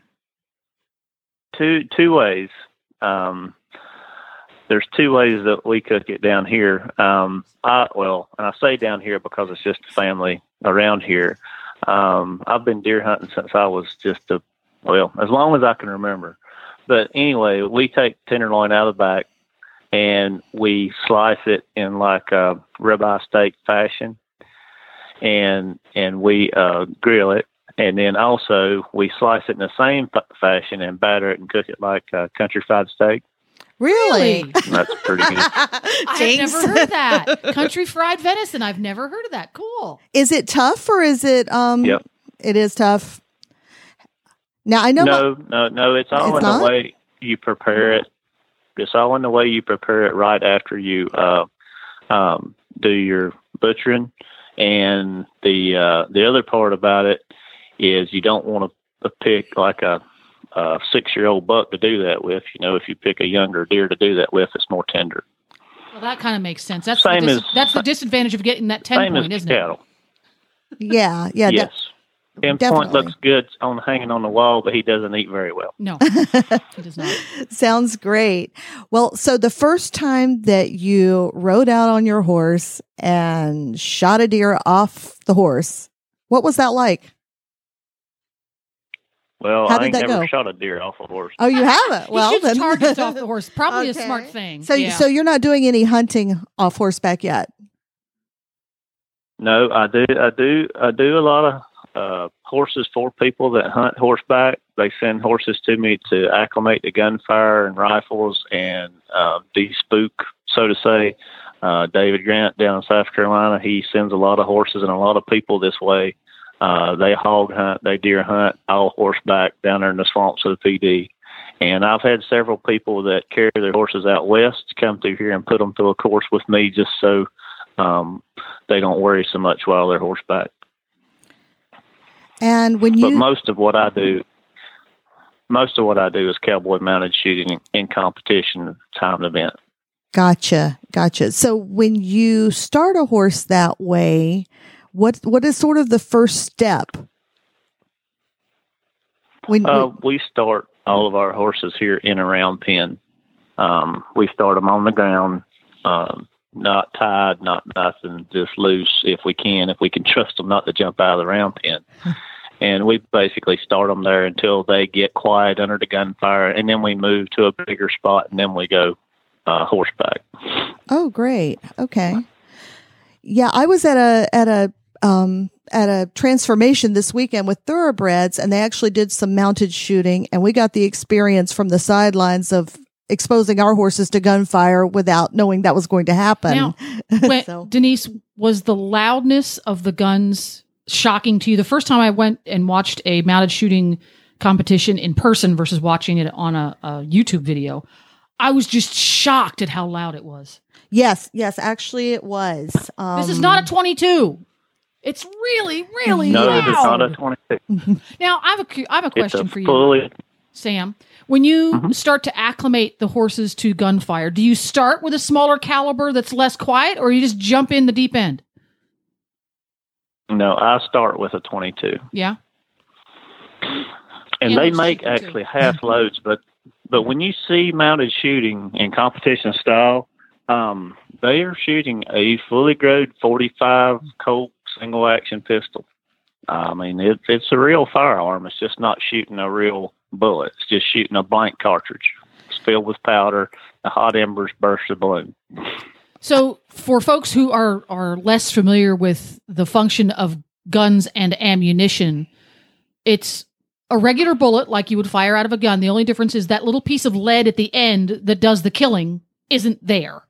Two two ways. Um, there's two ways that we cook it down here. Um, I well, and I say down here because it's just a family around here. Um, I've been deer hunting since I was just a well, as long as I can remember. But anyway, we take tenderloin out of the back and we slice it in like a ribeye steak fashion, and and we uh, grill it. And then also we slice it in the same f- fashion and batter it and cook it like uh, country fried steak. Really? That's pretty good. I've Jinx. never heard that. Country fried venison. I've never heard of that. Cool. Is it tough or is it, um, Yep. it is tough. Now I know. No, no, no. It's all It's in not? the way you prepare it. It's all in the way you prepare it right after you uh, um, do your butchering. And the uh, the other part about it is you don't want to pick like a, a six-year-old buck to do that with. You know, if you pick a younger deer to do that with, it's more tender. Well, that kind of makes sense. That's Same the dis- as- that's the disadvantage of getting that ten Same point, as isn't cattle. it? Yeah. Yeah. Yes. Ten point definitely. looks good on hanging on the wall, but he doesn't eat very well. No, he does not. Sounds great. Well, so the first time that you rode out on your horse and shot a deer off the horse, what was that like? Well, How I did ain't that never go? shot a deer off a horse. Oh, you haven't? He Well, shoots then. targets off the horse. Probably Okay. a smart thing. So, yeah. so you're not doing any hunting off horseback yet? No, I do. I do. I do a lot of uh, horses for people that hunt horseback. They send horses to me to acclimate to gunfire and rifles and uh, de-spook, so to say. Uh, David Grant down in South Carolina, he sends a lot of horses and a lot of people this way. Uh, they hog hunt, they deer hunt, all horseback down there in the swamps of the P D. And I've had several people that carry their horses out west come through here and put them through a course with me just so um, they don't worry so much while they're horseback. And when you But most of what I do, most of what I do is cowboy mounted shooting in competition timed event. Gotcha, gotcha. So when you start a horse that way, what what is sort of the first step? When Uh, we start all of our horses here in a round pen. Um, we start them on the ground, um, not tied, not nothing, just loose if we can, if we can trust them not to jump out of the round pen. And we basically start them there until they get quiet under the gunfire, and then we move to a bigger spot, and then we go uh, horseback. Oh, great. Okay. Yeah, I was at a at a um at a transformation this weekend with thoroughbreds, and they actually did some mounted shooting, and we got the experience from the sidelines of exposing our horses to gunfire without knowing that was going to happen. Now, when, So- Denise, was the loudness of the guns shocking to you? The first time I went and watched a mounted shooting competition in person versus watching it on a, a YouTube video, I was just shocked at how loud it was. Yes, yes, actually it was. Um, This is not a twenty-two. It's really, really No, loud. it's not a twenty-two. Now, I have a, cu- I have a It's question a for you, fully Sam. When you Mm-hmm. start to acclimate the horses to gunfire, do you start with a smaller caliber that's less quiet, or you just jump in the deep end? No, I start with a twenty-two. Yeah. And Yeah, they that's make cheaper, too. actually half loads, but but when you see mounted shooting in competition style, um, they are shooting a fully grown forty-five Colt single action pistol. I mean, it, it's a real firearm. It's just not shooting a real bullet. It's just shooting a blank cartridge. It's filled with powder. The hot embers burst the balloon. So, for folks who are are less familiar with the function of guns and ammunition, it's a regular bullet like you would fire out of a gun. The only difference is that little piece of lead at the end that does the killing isn't there.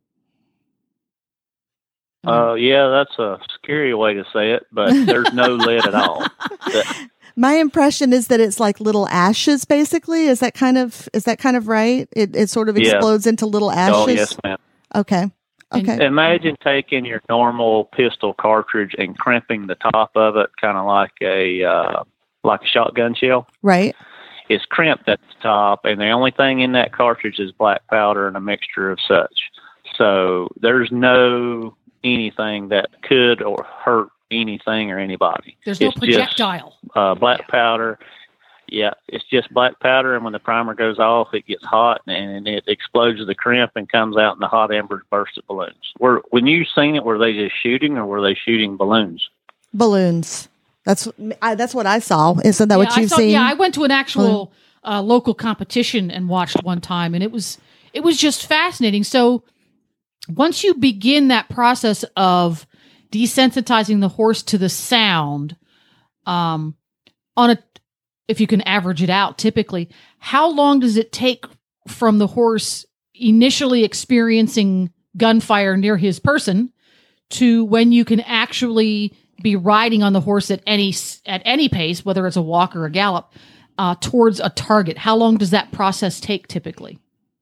Uh, yeah, that's a scary way to say it, but there's no lead at all. The- My impression is that it's like little ashes, basically. Is that kind of is that kind of right? It it sort of Yeah. explodes into little ashes. oh, yes, ma'am. Okay. Okay. Imagine taking your normal pistol cartridge and crimping the top of it, kind of like a uh, like a shotgun shell. Right. It's crimped at the top, and the only thing in that cartridge is black powder and a mixture of such. So there's no anything that could or hurt anything or anybody. There's no It's projectile. Just, uh, black powder. Yeah, it's just black powder, and when the primer goes off, it gets hot, and it explodes the crimp and comes out, and the hot embers burst the balloons. Were when you seen it, were they just shooting, or were they shooting balloons? Balloons. That's I, that's what I saw. Isn't that Yeah, what I you've saw- seen? Yeah, I went to an actual uh, local competition and watched one time, and it was it was just fascinating. So once you begin that process of desensitizing the horse to the sound, um, on a, if you can average it out, typically, how long does it take from the horse initially experiencing gunfire near his person to when you can actually be riding on the horse at any at any pace, whether it's a walk or a gallop, uh, towards a target? How long does that process take typically?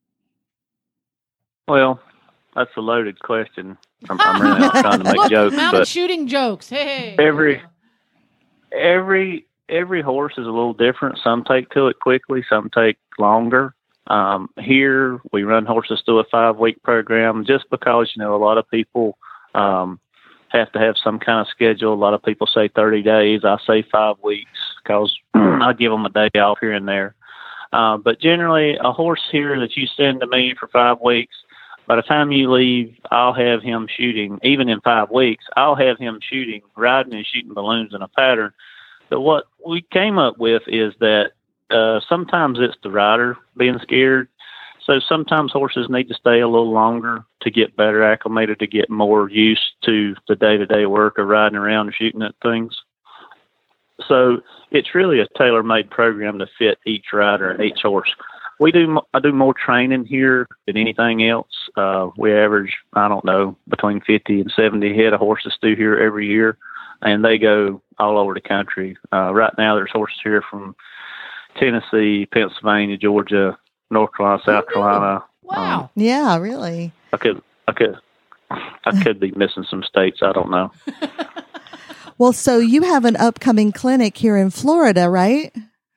Well, that's a loaded question. I'm, I'm really not trying to make Look, jokes, mounted but shooting jokes. Hey, every every every horse is a little different. Some take to it quickly, some take longer. Um, here we run horses through a five week program just because, you know, a lot of people um, have to have some kind of schedule. A lot of people say thirty days. I say five weeks because I give them a day off here and there. Uh, but generally, a horse here that you send to me for five weeks, by the time you leave, I'll have him shooting, even in five weeks, I'll have him shooting, riding and shooting balloons in a pattern. But what we came up with is that uh, sometimes it's the rider being scared. So sometimes horses need to stay a little longer to get better acclimated, to get more used to the day-to-day work of riding around and shooting at things. So it's really a tailor-made program to fit each rider and each horse. We do. I do more training here than anything else. Uh, we average, I don't know, between fifty and seventy head of horses through here every year, and they go all over the country. Uh, right now, there's horses here from Tennessee, Pennsylvania, Georgia, North Carolina, South Carolina. Wow. Um, Yeah, really. I could, I could, I could be missing some states. I don't know. Well, so you have an upcoming clinic here in Florida, right?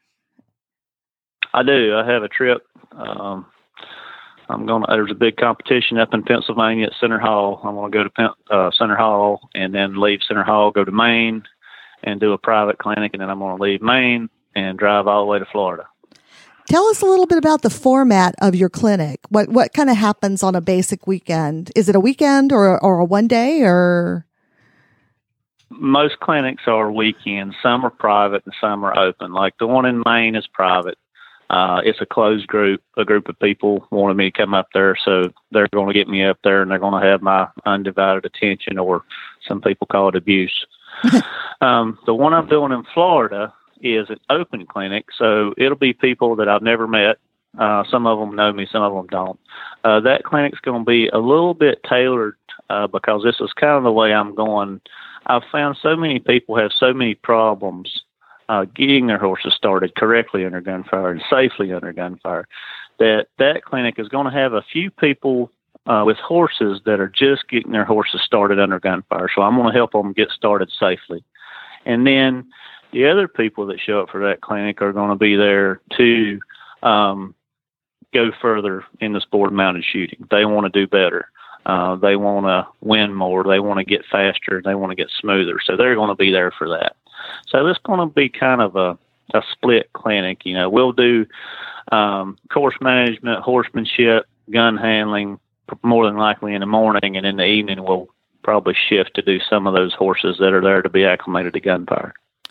I do. I have a trip. Um, I'm going to, there's a big competition up in Pennsylvania at Center Hall. I'm going to go to Pen, uh, Center Hall and then leave Center Hall, go to Maine and do a private clinic. And then I'm going to leave Maine and drive all the way to Florida. Tell us a little bit about the format of your clinic. What, what kind of happens on a basic weekend? Is it a weekend or, or a one day or? Most clinics are weekends. Some are private and some are open. Like the one in Maine is private. Uh, it's a closed group. A group of people wanted me to come up there, so they're going to get me up there, and they're going to have my undivided attention, or some people call it abuse. um, the one I'm doing in Florida is an open clinic, so it'll be people that I've never met. Uh, some of them know me, some of them don't. Uh, that clinic's going to be a little bit tailored uh, because this is kind of the way I'm going. I've found so many people have so many problems Uh, getting their horses started correctly under gunfire and safely under gunfire, that that clinic is going to have a few people uh, with horses that are just getting their horses started under gunfire. So I'm going to help them get started safely. And then the other people that show up for that clinic are going to be there to um, go further in the sport of mounted shooting. They want to do better. Uh, they want to win more. They want to get faster. They want to get smoother. So they're going to be there for that. So it's going to be kind of a, a split clinic. You know, we'll do um, course management, horsemanship, gun handling, more than likely in the morning, and in the evening we'll probably shift to do some of those horses that are there to be acclimated to gunfire.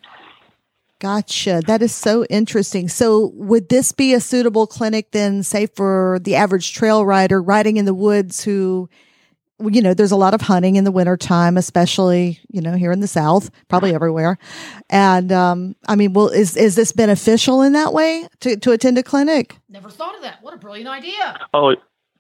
Gotcha. That is so interesting. So would this be a suitable clinic then, say, for the average trail rider riding in the woods who, you know, there's a lot of hunting in the wintertime, especially, you know, here in the South, probably everywhere. And, um, I mean, well, is, is this beneficial in that way to, to attend a clinic? Never thought of that. What a brilliant idea. Oh,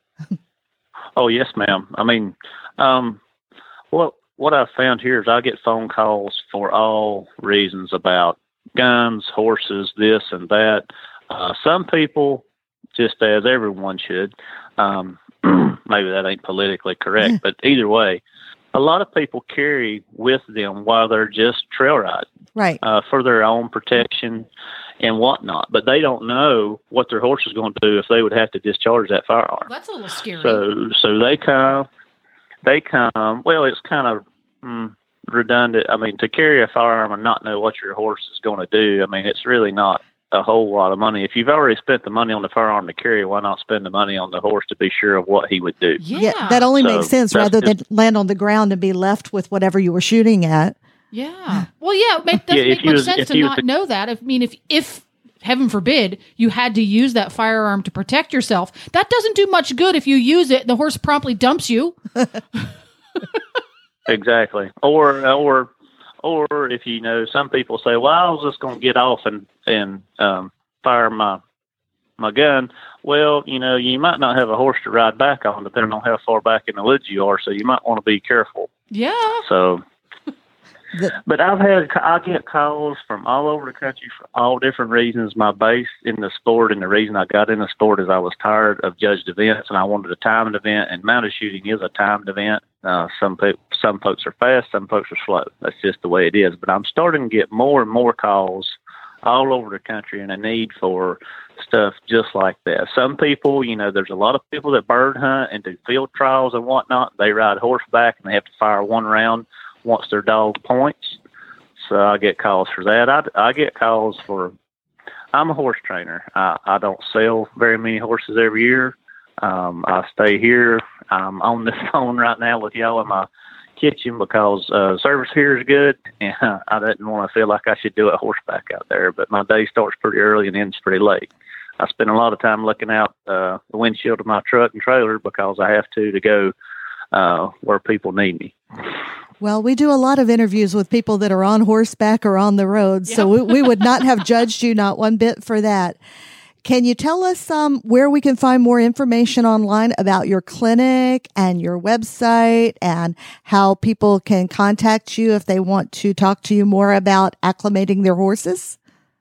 oh yes, ma'am. I mean, um, what, what I've found here is I get phone calls for all reasons about guns, horses, this and that. Uh, some people, just as everyone should, um, maybe that ain't politically correct, but either way, a lot of people carry with them while they're just trail riding, right? Uh, for their own protection and whatnot. But they don't know what their horse is going to do if they would have to discharge that firearm. That's a little scary. So, so they come, they come. Well, it's kind of mm, redundant. I mean, to carry a firearm and not know what your horse is going to do, I mean, it's really not a whole lot of money. If you've already spent the money on the firearm to carry, why not spend the money on the horse to be sure of what he would do? Yeah, yeah that only so makes sense rather just, than land on the ground and be left with whatever you were shooting at. Yeah. Well, yeah, it doesn't yeah, make much was, sense to not to, know that. I mean, if, if, heaven forbid, you had to use that firearm to protect yourself, that doesn't do much good if you use it and the horse promptly dumps you. Exactly. Or, or, or if you know, some people say, well, I was just going to get off and, and, um, fire my, my gun. Well, you know, you might not have a horse to ride back on, depending on how far back in the woods you are. So you might want to be careful. Yeah. So, but I've had, I get calls from all over the country for all different reasons. My base in the sport, and the reason I got in the sport is I was tired of judged events and I wanted a timed event, and mounted shooting is a timed event. Uh, some people, some folks are fast, some folks are slow. That's just the way it is. But I'm starting to get more and more calls all over the country, and a need for stuff just like that. Some people, you know, there's a lot of people that bird hunt and do field trials and whatnot. They ride horseback and they have to fire one round once their dog points. So I get calls for that. I, I get calls for, I'm a horse trainer. I, I don't sell very many horses every year. Um, I stay here. I'm on this phone right now with y'all in my kitchen because uh, service here is good, and I didn't want to feel like I should do it horseback out there. But my day starts pretty early and ends pretty late. I spend a lot of time looking out uh, the windshield of my truck and trailer because I have to to go uh, where people need me. Well, we do a lot of interviews with people that are on horseback or on the road, Yeah. so we, we would not have judged you not one bit for that. Can you tell us um, where we can find more information online about your clinic and your website, and how people can contact you if they want to talk to you more about acclimating their horses?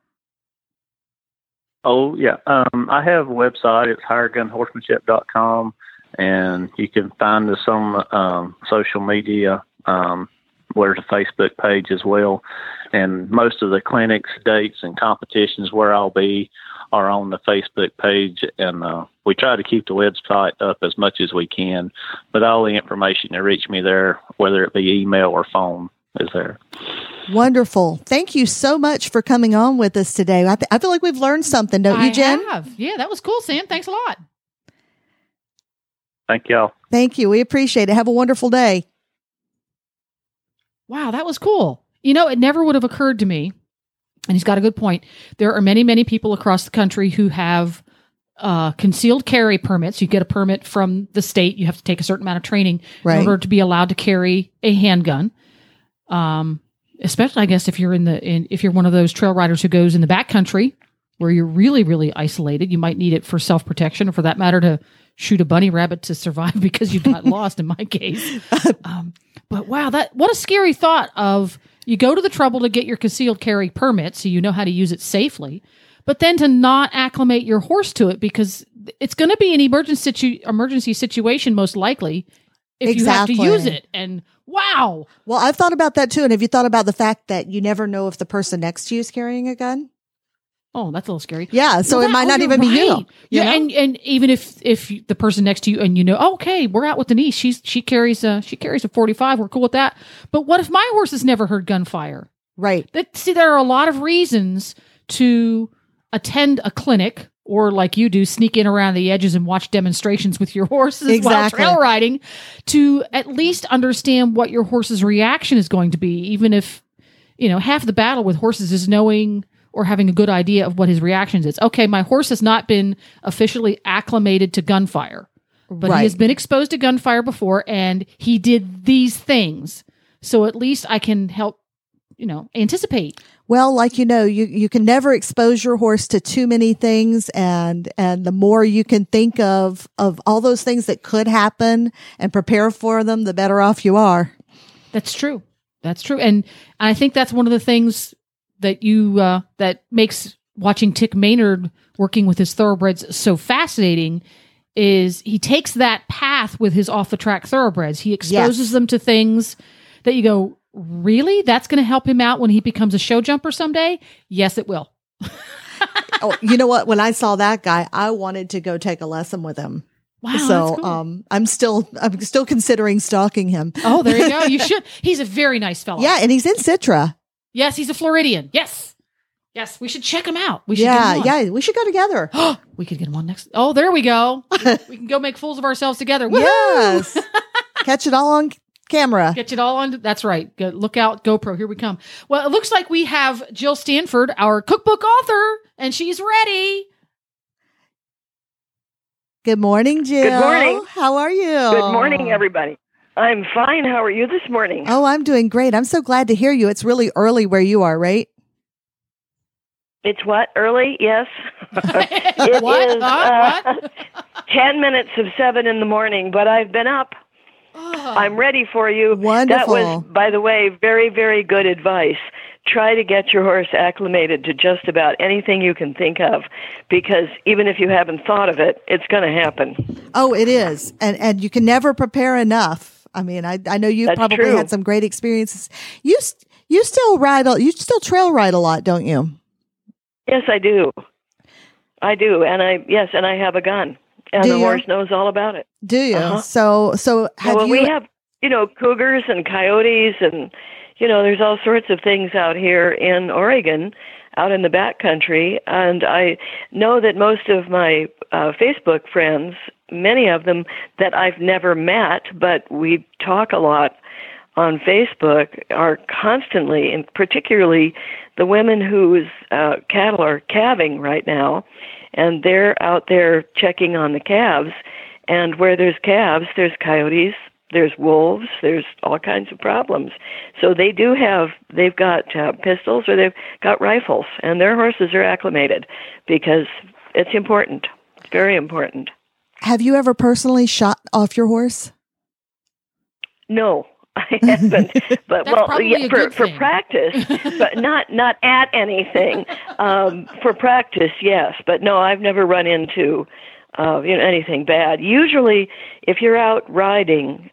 Oh, yeah. Um, I have a website. It's higher gun horsemanship dot com, and you can find us on um, social media. Um, there's a Facebook page as well. And most of the clinics, dates, and competitions where I'll be are on the Facebook page. And uh, we try to keep the website up as much as we can. But all the information to reach me there, whether it be email or phone, is there. Wonderful. Thank you so much for coming on with us today. I, th- I feel like we've learned something, don't you, I Jen? have. Yeah, that was cool, Sam. Thanks a lot. Thank y'all. Thank you. We appreciate it. Have a wonderful day. Wow, that was cool. You know, it never would have occurred to me, and he's got a good point. There are many, many people across the country who have uh, concealed carry permits. You get a permit from the state. You have to take a certain amount of training Right. in order to be allowed to carry a handgun. Um, especially, I guess, if you're in the in, if you're one of those trail riders who goes in the backcountry where you're really, really isolated, you might need it for self protection, or for that matter, to shoot a bunny rabbit to survive because you got lost. In my case, um, but wow, that what a scary thought! Of you go to the trouble to get your concealed carry permit, so you know how to use it safely, but then to not acclimate your horse to it, because it's going to be an emergency situ- emergency situation most likely if Exactly. you have to use it. And wow. Well, I've thought about that too. And have you thought about the fact that you never know if the person next to you is carrying a gun? Oh, that's a little scary. Yeah. So Well, it might that- not oh, even you're be you. right. you Yeah, know? and and even if if you- the person next to you and you know, oh, okay, we're out with Denise. She's she carries a she carries a forty-five. We're cool with that. But what if my horse has never heard gunfire? Right. That see, there are a lot of reasons to attend a clinic, or like you do, sneak in around the edges and watch demonstrations with your horses Exactly. while trail riding, to at least understand what your horse's reaction is going to be, even if, you know, half the battle with horses is knowing or having a good idea of what his reactions is. Okay, my horse has not been officially acclimated to gunfire, but Right. he has been exposed to gunfire before, and he did these things. So at least I can help, you know, anticipate. Well, like, you know, you, you can never expose your horse to too many things. And, and the more you can think of, of all those things that could happen and prepare for them, the better off you are. That's true. That's true. And I think that's one of the things that you, uh, that makes watching Tick Maynard working with his thoroughbreds so fascinating, is he takes that path with his off the track thoroughbreds. He exposes Yes. them to things that you go, really? That's going to help him out when he becomes a show jumper someday? Yes, it will. Oh, you know what? When I saw that guy, I wanted to go take a lesson with him. Wow. so, that's cool. um, I'm still, I'm still considering stalking him. Oh, there you go. You should. He's a very nice fellow. Yeah. And he's in Citra. Yes, he's a Floridian. Yes. Yes, we should check him out. We should Yeah. get him on. Yeah. We should go together. We could get him on next. Oh, there we go. We can go make fools of ourselves together. Woohoo! Yes. Catch it all on camera. Get it all on. That's right. Go, look out, GoPro. Here we come. Well, it looks like we have Jill Stanford, our cookbook author, and she's ready. Good morning, Jill. Good morning. How are you? Good morning, everybody. I'm fine. How are you this morning? Oh, I'm doing great. I'm so glad to hear you. It's really early where you are, right? It's what? Early? Yes. It What? is Huh? uh, What? ten minutes of seven in the morning, but I've been up. Oh. I'm ready for you. Wonderful. That was, by the way, very, very good advice. Try to get your horse acclimated to just about anything you can think of, because even if you haven't thought of it, it's going to happen. Oh, it is. And and you can never prepare enough. I mean, I I know you've That's probably true. had some great experiences. You st- you still ride a, you still trail ride a lot, don't you? Yes, I do. I do. And I, yes, and I have a gun. And Do the you? horse knows all about it. Do you? Uh-huh. So so have well, you we have, you know, cougars and coyotes and, you know, there's all sorts of things out here in Oregon, out in the backcountry. And I know that most of my uh, Facebook friends, many of them that I've never met, but we talk a lot on Facebook, are constantly, and particularly the women whose uh, cattle are calving right now, and they're out there checking on the calves. And where there's calves, there's coyotes, there's wolves, there's all kinds of problems. So they do have, they've got uh, pistols or they've got rifles, and their horses are acclimated because it's important. It's very important. have you ever personally shot off your horse? No, I haven't. But That's well, probably yeah, a for good for thing. practice, but not not at anything. Um, for practice, yes, but no, I've never run into uh, you know anything bad. Usually, if you're out riding,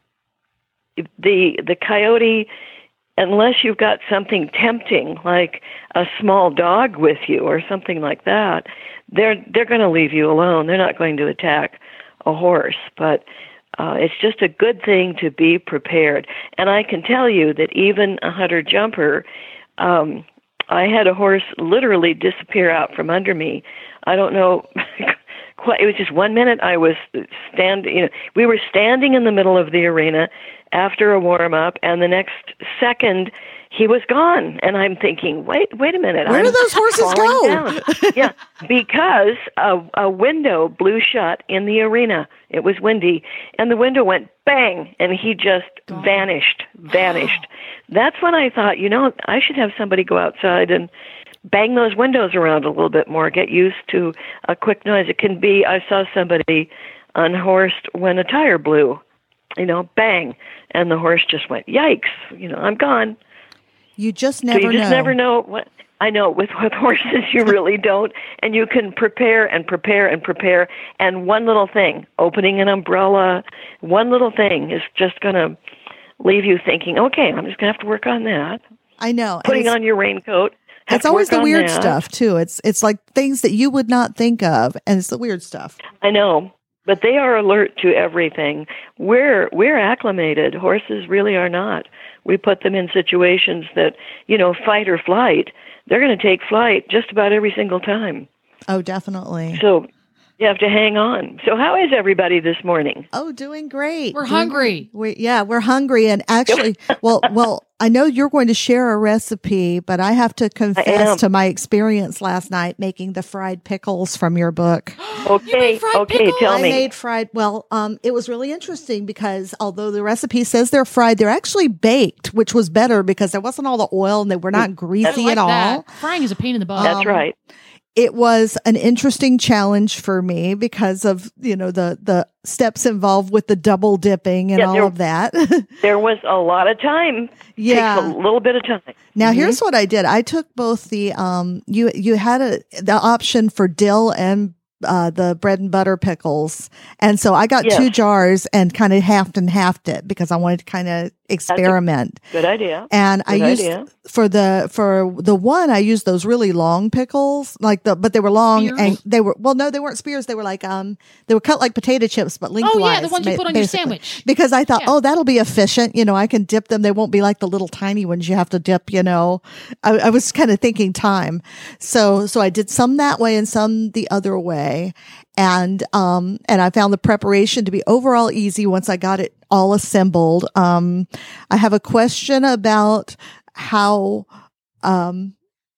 the the coyote, unless you've got something tempting like a small dog with you or something like that, they're they're going to leave you alone. They're not going to attack a horse, but uh, it's just a good thing to be prepared. And I can tell you that even a hunter jumper, um, I had a horse literally disappear out from under me. I don't know. Quite, it was just one minute I was standing, you know, we were standing in the middle of the arena after a warm up, and the next second he was gone. And I'm thinking, wait, wait a minute. Where I'm do those horses falling go? down. Yeah, because a, a window blew shut in the arena. It was windy, and the window went bang, and he just Gone. vanished, vanished. That's when I thought, you know, I should have somebody go outside and bang those windows around a little bit more, get used to a quick noise. It can be, I saw somebody unhorsed when a tire blew, you know, bang, and the horse just went, yikes, you know, I'm gone. You just never so you just know. never know what, I know, with, with horses you really don't, and you can prepare and prepare and prepare, and one little thing, opening an umbrella, one little thing is just going to leave you thinking, okay, I'm just going to have to work on that. I know. And Putting it's- on your raincoat. have It's to always work the on weird that. stuff too. It's it's like things that you would not think of, and it's the weird stuff. I know, but they are alert to everything. We're we're acclimated. Horses really are not. We put them in situations that, you know, fight or flight. They're going to take flight just about every single time. Oh, definitely. So you have to hang on. So how is everybody this morning? Oh, doing great. We're Doing hungry. great. We, yeah, we're hungry. And actually, well, well, I know you're going to share a recipe, but I have to confess am. to my experience last night making the fried pickles from your book. Okay, fried okay, pickles? tell I me. made fried. Well, um, it was really interesting because although the recipe says they're fried, they're actually baked, which was better because there wasn't all the oil and they were not I greasy like at all. that. Frying is a pain in the butt. That's um, right. It was an interesting challenge for me because of, you know, the, the steps involved with the double dipping and Yeah, all there- of that. There was a lot of time. Yeah. Takes a little bit of time. Now, Mm-hmm. here's what I did. I took both the, um, you, you had a, the option for dill and, uh, the bread and butter pickles. And so I got Yes. two jars and kind of halved and halved it because I wanted to kind of experiment. Good idea. And I Good used idea. for the for the one I used those really long pickles, like the but they were long Spears? and they were well no they weren't spears, they were like um they were cut like potato chips but lengthwise. Oh, yeah, the ones you ma- put on your basically. sandwich. Because I thought, Yeah. oh, that'll be efficient. You know, I can dip them. They won't be like the little tiny ones you have to dip. You know, I, I was kind of thinking time. So so I did some that way and some the other way. And, um, and I found the preparation to be overall easy once I got it all assembled. Um, I have a question about how, um,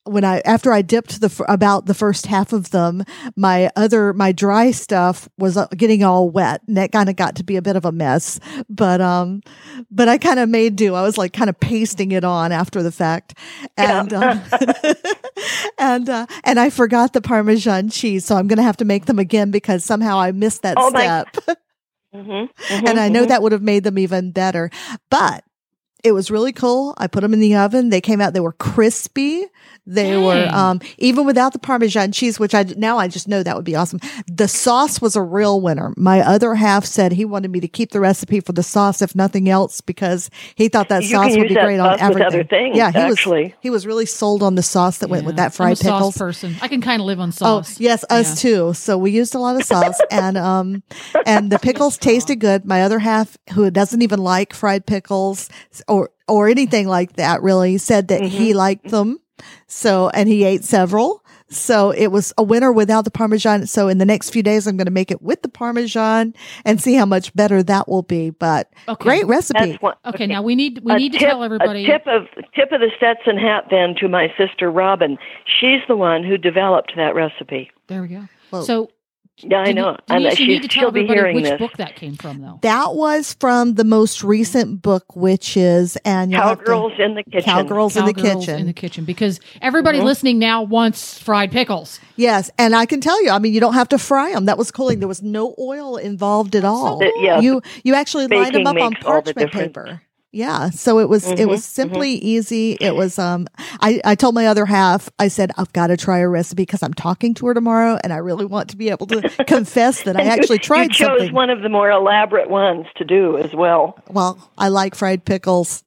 when I, after I dipped the, f- about the first half of them, my other, my dry stuff was uh, getting all wet, and that kind of got to be a bit of a mess, but, um, but I kind of made do. I was like kind of pasting it on after the fact. And, yeah. um, and, uh, and I forgot the Parmesan cheese. So I'm going to have to make them again because somehow I missed that oh, step. My- mm-hmm, mm-hmm, and I know mm-hmm. that would have made them even better, but it was really cool. I put them in the oven. They came out, they were crispy. They Dang. were, um, even without the Parmesan cheese, which I, now I just know that would be awesome. The sauce was a real winner. My other half said he wanted me to keep the recipe for the sauce, if nothing else, because he thought that you sauce would be great on everything. With other things, yeah, he actually. was, he was really sold on the sauce that yeah. went with that fried I'm a pickles. Sauce person. I can kind of live on sauce. Oh, yes, us yeah. too. So we used a lot of sauce and, um, and the pickles tasted good. My other half, who doesn't even like fried pickles or, or anything like that, really said that mm-hmm. he liked them. So, and he ate several. So it was a winner without the Parmesan. So in the next few days, I'm going to make it with the Parmesan and see how much better that will be. But okay. great recipe. One, okay, okay, now we need we a need to tip, tell everybody. A tip of tip of the Stetson hat then to my sister Robin. She's the one who developed that recipe. There we go. Whoa. So. Yeah, I know. Denise, and you need to tell everybody which this. book that came from, though. That was from the most recent book, which is and Cowgirls to, in the Kitchen. Cowgirls, in the Kitchen. in the Kitchen, because everybody mm-hmm. listening now wants fried pickles. Yes, and I can tell you, I mean, you don't have to fry them. That was cool. There was no oil involved at all. So, yeah, you you actually lined them up on parchment the paper. Yeah, so it was mm-hmm, it was simply mm-hmm. easy. It was um I I told my other half, I said I've got to try a recipe because I'm talking to her tomorrow and I really want to be able to confess that I actually tried you chose something. one of the more elaborate ones to do as well. Well, I like fried pickles.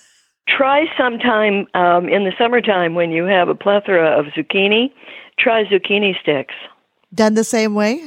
Try sometime um, in the summertime when you have a plethora of zucchini, try zucchini sticks. Done the same way?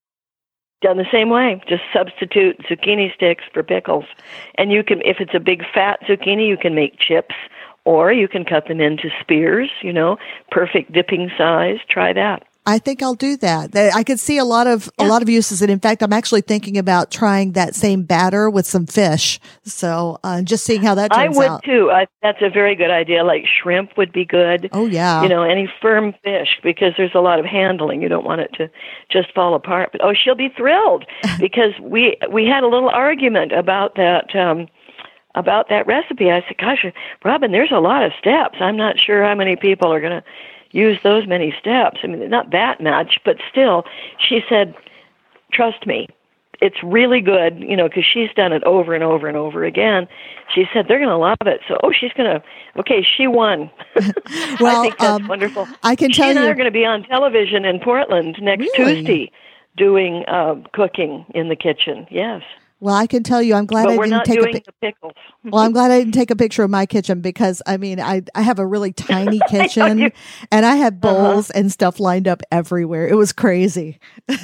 Done the same way. Just substitute zucchini sticks for pickles. And you can, if it's a big fat zucchini, you can make chips, or you can cut them into spears, you know, perfect dipping size. Try that. I think I'll do that. I could see a lot of yeah. a lot of uses, and in fact, I'm actually thinking about trying that same batter with some fish. So, uh, just seeing how that turns out. I would out. too. I, that's a very good idea. Like shrimp would be good. Oh yeah. You know, any firm fish, because there's a lot of handling. You don't want it to just fall apart. But oh, she'll be thrilled because we we had a little argument about that. Um, about that recipe. I said, "Gosh, Robin, there's a lot of steps. I'm not sure how many people are going to use those many steps. I mean, not that much, but still." She said, "Trust me, it's really good," you know, because she's done it over and over and over again. She said, "They're going to love it." So, oh, she's going to, okay, she won. Well, I think that's um, wonderful. I can she tell and you. I are going to be on television in Portland next really? Tuesday doing uh, cooking in the kitchen. Yes. Well, I can tell you, I'm glad but I we're didn't not take doing a pi- the pickles. Well, I'm glad I didn't take a picture of my kitchen because I mean, I I have a really tiny kitchen and I had bowls uh-huh. and stuff lined up everywhere. It was crazy.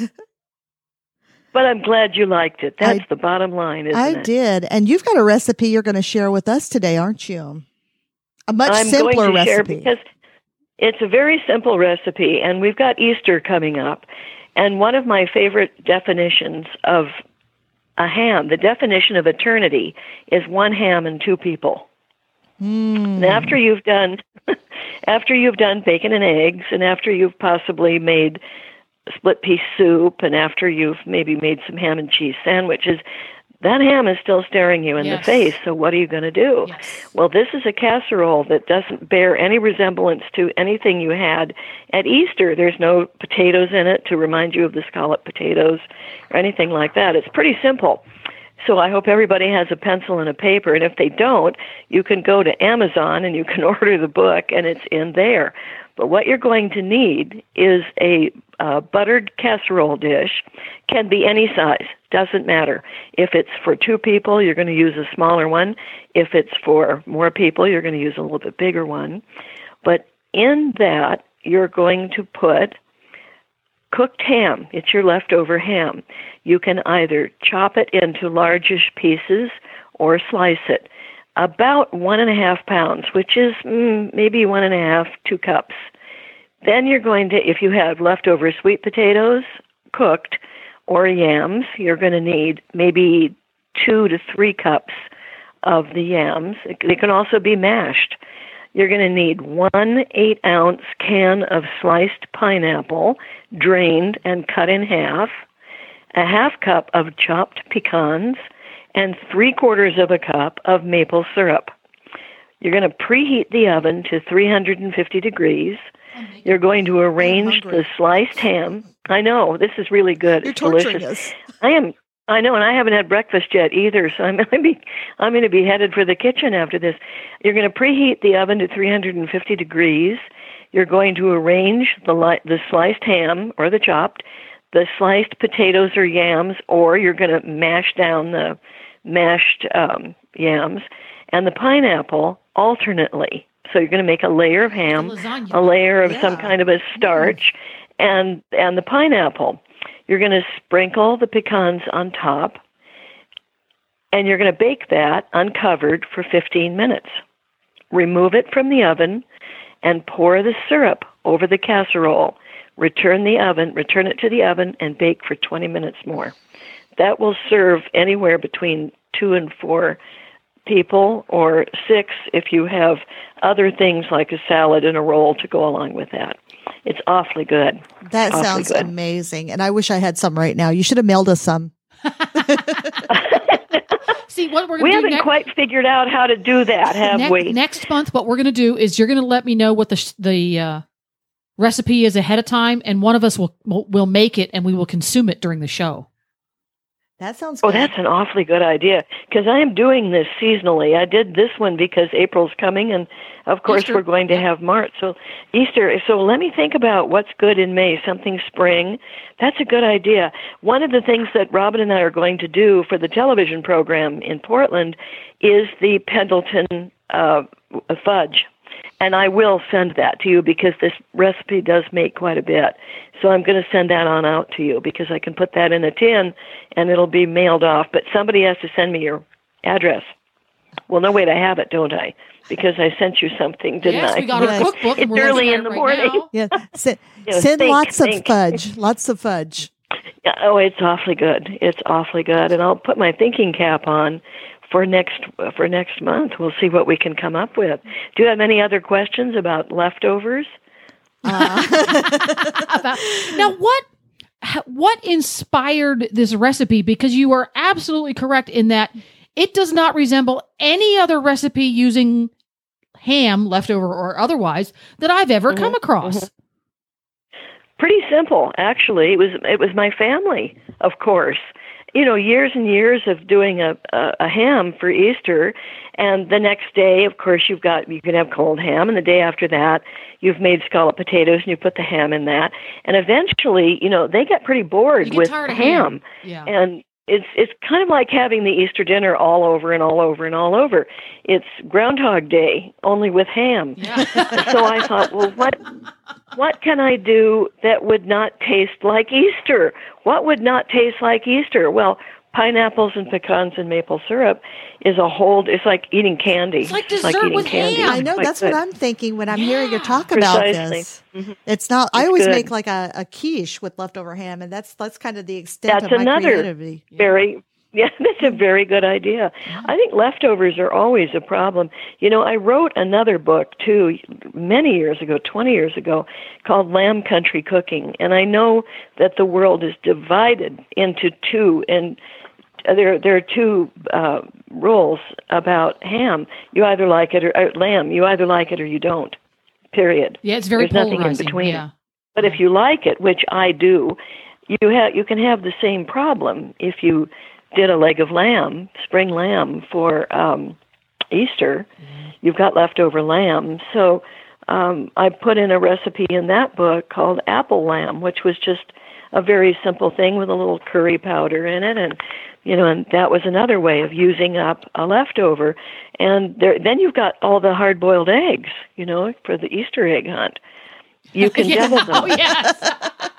But I'm glad you liked it. That's I, the bottom line, isn't I it? I did. And you've got a recipe you're going to share with us today, aren't you? A much I'm simpler going to recipe. Share because it's a very simple recipe, and we've got Easter coming up. And one of my favorite definitions of a ham, the definition of eternity, is one ham and two people. Mm. And after you've done, after you've done bacon and eggs, and after you've possibly made split pea soup, and after you've maybe made some ham and cheese sandwiches, that ham is still staring you in yes. the face. So what are you going to do? Yes. Well, this is a casserole that doesn't bear any resemblance to anything you had at Easter. There's no potatoes in it to remind you of the scallop potatoes or anything like that. It's pretty simple. So I hope everybody has a pencil and a paper. And if they don't, you can go to Amazon and you can order the book, and it's in there. But what you're going to need is a uh, buttered casserole dish. Can be any size, doesn't matter. If it's for two people, you're going to use a smaller one. If it's for more people, you're going to use a little bit bigger one. But in that, you're going to put cooked ham. It's your leftover ham. You can either chop it into largish pieces or slice it. About one and a half pounds, which is mm, maybe one and a half, two cups. Then you're going to, if you have leftover sweet potatoes cooked or yams, you're going to need maybe two to three cups of the yams. They can also be mashed. You're going to need one eight-ounce can of sliced pineapple, drained and cut in half, a half cup of chopped pecans, and three-quarters of a cup of maple syrup. You're going to preheat the oven to three hundred fifty degrees. You're going to arrange the sliced ham. I know, this is really good. You're it's torturing delicious. us. I am. I know, and I haven't had breakfast yet either, so I'm going to be I'm going to be headed for the kitchen after this. You're going to preheat the oven to three hundred fifty degrees. You're going to arrange the li- the sliced ham or the chopped, the sliced potatoes or yams, or you're going to mash down the mashed um, yams, and the pineapple alternately. So you're going to make a layer of ham, a layer of Yeah. some kind of a starch, and and the pineapple. You're going to sprinkle the pecans on top, and you're going to bake that uncovered for fifteen minutes. Remove it from the oven and pour the syrup over the casserole. Return the oven, return it to the oven, and bake for twenty minutes more. That will serve anywhere between two and four people, or six if you have other things like a salad and a roll to go along with that. It's awfully good. That Awfully sounds good. amazing. And I wish I had some right now. You should have mailed us some. See, what we're We going to do haven't next, quite figured out how to do that, have ne- we? next month, what we're going to do is you're going to let me know what the sh- the uh, recipe is ahead of time, and one of us will, will will make it, and we will consume it during the show. That sounds Oh, good. that's an awfully good idea, because I am doing this seasonally. I did this one because April's coming, and of course Easter. we're going to have March. So Easter. So let me think about what's good in May, something spring. That's a good idea. One of the things that Robin and I are going to do for the television program in Portland is the Pendleton uh, fudge. And I will send that to you because this recipe does make quite a bit. So I'm going to send that on out to you because I can put that in a tin and it'll be mailed off. But somebody has to send me your address. Well, no, wait, I have it, don't I? Because I sent you something, didn't yes, I? we got Yes. our cookbook. and It's we're early looking at in it the right morning. now. Yeah. Send, Yeah, send think, lots of think. fudge. Lots of fudge. Yeah, oh, it's awfully good. It's awfully good. And I'll put my thinking cap on for next for next month. We'll see what we can come up with. Do you have any other questions about leftovers? About- now, what h- what inspired this recipe? Because you are absolutely correct in that it does not resemble any other recipe using ham, leftover or otherwise, that I've ever come across. Pretty simple, actually. It was it was my family, of course. You know, years and years of doing a, a, a ham for Easter, and the next day, of course, you've got you can have cold ham, and the day after that, you've made scalloped potatoes and you put the ham in that, and eventually, you know, they get pretty bored You get with tired of ham, ham. Yeah. and it's it's kind of like having the Easter dinner all over and all over and all over. It's Groundhog Day, only with ham. Yeah. So I thought, well, what what can I do that would not taste like Easter? What would not taste like Easter? Well, pineapples and pecans and maple syrup is a whole, it's like eating candy. It's like It's dessert eating with candy. ham. I know. Quite That's good. what I'm thinking when I'm hearing you Yeah. talk about Precisely. this. Mhm. It's not. I It's always good. make like a, a quiche with leftover ham, and that's that's kind of the extent That's of my another creativity. very, yeah, that's a very good idea. I think leftovers are always a problem. You know, I wrote another book too many years ago, twenty years ago, called Lamb Country Cooking, and I know that the world is divided into two, and there there are two uh, rules about ham. You either like it or, or lamb. You either like it or you don't. Period. Yeah, it's very There's nothing in polarizing. between. Yeah. But if you like it, which I do, you have you can have the same problem if you did a leg of lamb, spring lamb for um, Easter. You've got leftover lamb, so um, I put in a recipe in that book called apple lamb, which was just a very simple thing with a little curry powder in it, and you know, and that was another way of using up a leftover. And there, then you've got all the hard-boiled eggs, you know, for the Easter egg hunt. You can Yeah. devil them. Oh, yes.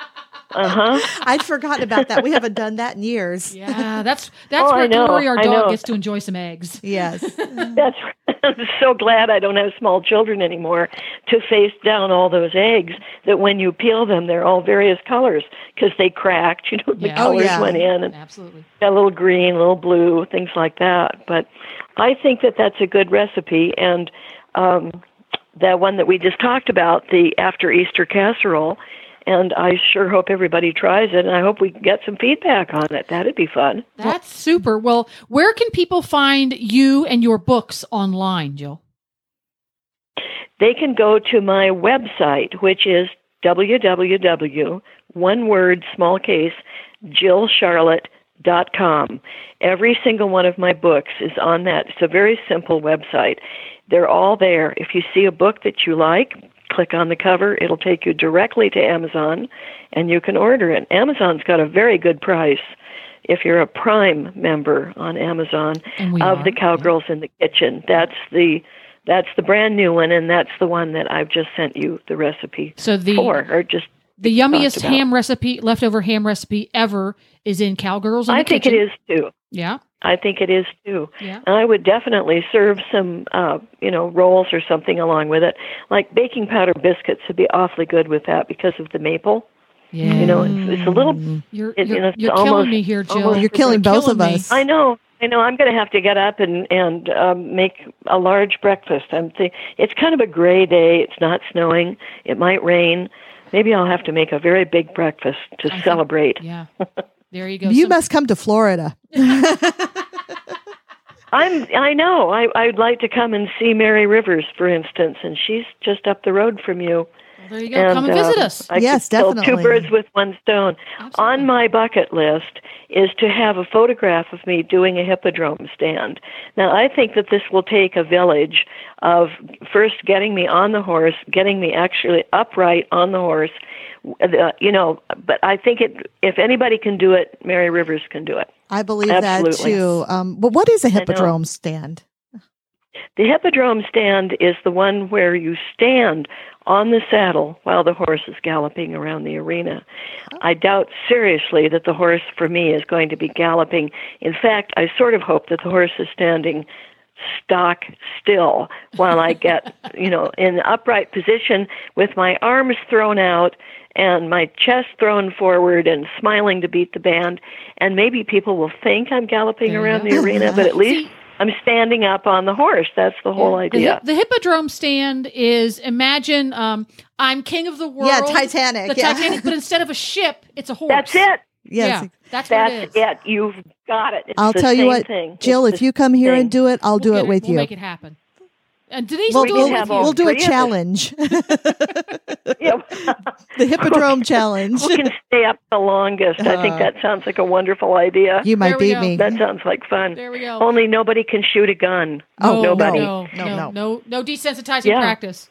Uh-huh. I'd forgotten about that. We haven't done that in years. Yeah, that's that's Oh, where I know, Glory, our I dog, know. gets to enjoy some eggs. Yes. That's I'm so glad I don't have small children anymore to face down all those eggs that when you peel them, they're all various colors because they cracked, you know, the Yeah. Oh, colors yeah. went in and Absolutely. got a little green, a little blue, things like that. But I think that that's a good recipe, and um, the one that we just talked about, the After Easter Casserole. And I sure hope everybody tries it, and I hope we can get some feedback on it. That'd be fun. That's super. Well, where can people find you and your books online, Jill? They can go to my website, which is www, one word, small case, jill charlotte dot com. Every single one of my books is on that. It's a very simple website. They're all there. If you see a book that you like, click on the cover. It'll take you directly to Amazon, and you can order it. Amazon's got a very good price if you're a Prime member on Amazon of are, the Cowgirls yeah. in the Kitchen. That's the that's the brand new one, and that's the one that I've just sent you the recipe so the, for, or just the yummiest ham recipe, leftover ham recipe ever is in Cowgirls in I the Kitchen. I think it is too. Yeah. I think it is too. Yeah. And I would definitely serve some, uh, you know, rolls or something along with it. Like baking powder biscuits would be awfully good with that because of the maple. Yeah. You know, it's, it's a little. You're, it, you're, you know, it's you're almost, killing me here, Jill. You're killing you're both killing of me. us. I know. I know. I'm going to have to get up and and um, make a large breakfast. I'm th- It's kind of a gray day. It's not snowing. It might rain. Maybe I'll have to make a very big breakfast to I celebrate. Think, yeah. There you go. You Some, must come to Florida. I'm. I know. I, I'd like to come and see Mary Rivers, for instance, and she's just up the road from you. Well, there you go. And, come and visit uh, us. I Yes, could kill definitely. two birds with one stone. Absolutely. On my bucket list is to have a photograph of me doing a hippodrome stand. Now, I think that this will take a village of first getting me on the horse, getting me actually upright on the horse. Uh, you know, but I think it. If anybody can do it, Mary Rivers can do it. I believe Absolutely. that too. Um, but what is a hippodrome stand? The hippodrome stand is the one where you stand on the saddle while the horse is galloping around the arena. Oh. I doubt seriously that the horse, for me, is going to be galloping. In fact, I sort of hope that the horse is standing stock still while I get, you know, in the upright position with my arms thrown out and my chest thrown forward and smiling to beat the band. And maybe people will think I'm galloping There around you the go. arena, but at least I'm standing up on the horse. That's the whole Yeah. idea. The, the hippodrome stand is, imagine um, I'm king of the world. Yeah, Titanic. The yeah. Titanic, but instead of a ship, it's a horse. That's it. Yes. Yeah, that's what That's it is. it. You've got it. It's I'll the tell you same what, thing. Jill, It's if the you come here thing. and do it, I'll do We'll it get with we'll you. make it happen. And Denise We'll, will do we'll, it with have you. all we'll do a three of us. challenge. Yeah. The hippodrome challenge. Who can stay up the longest? I think that sounds like a wonderful idea. You might There we beat go. me. That sounds like fun. There we go. Only nobody can shoot a gun. Oh, nobody. No, No, no, no. no, no desensitizing Yeah. practice.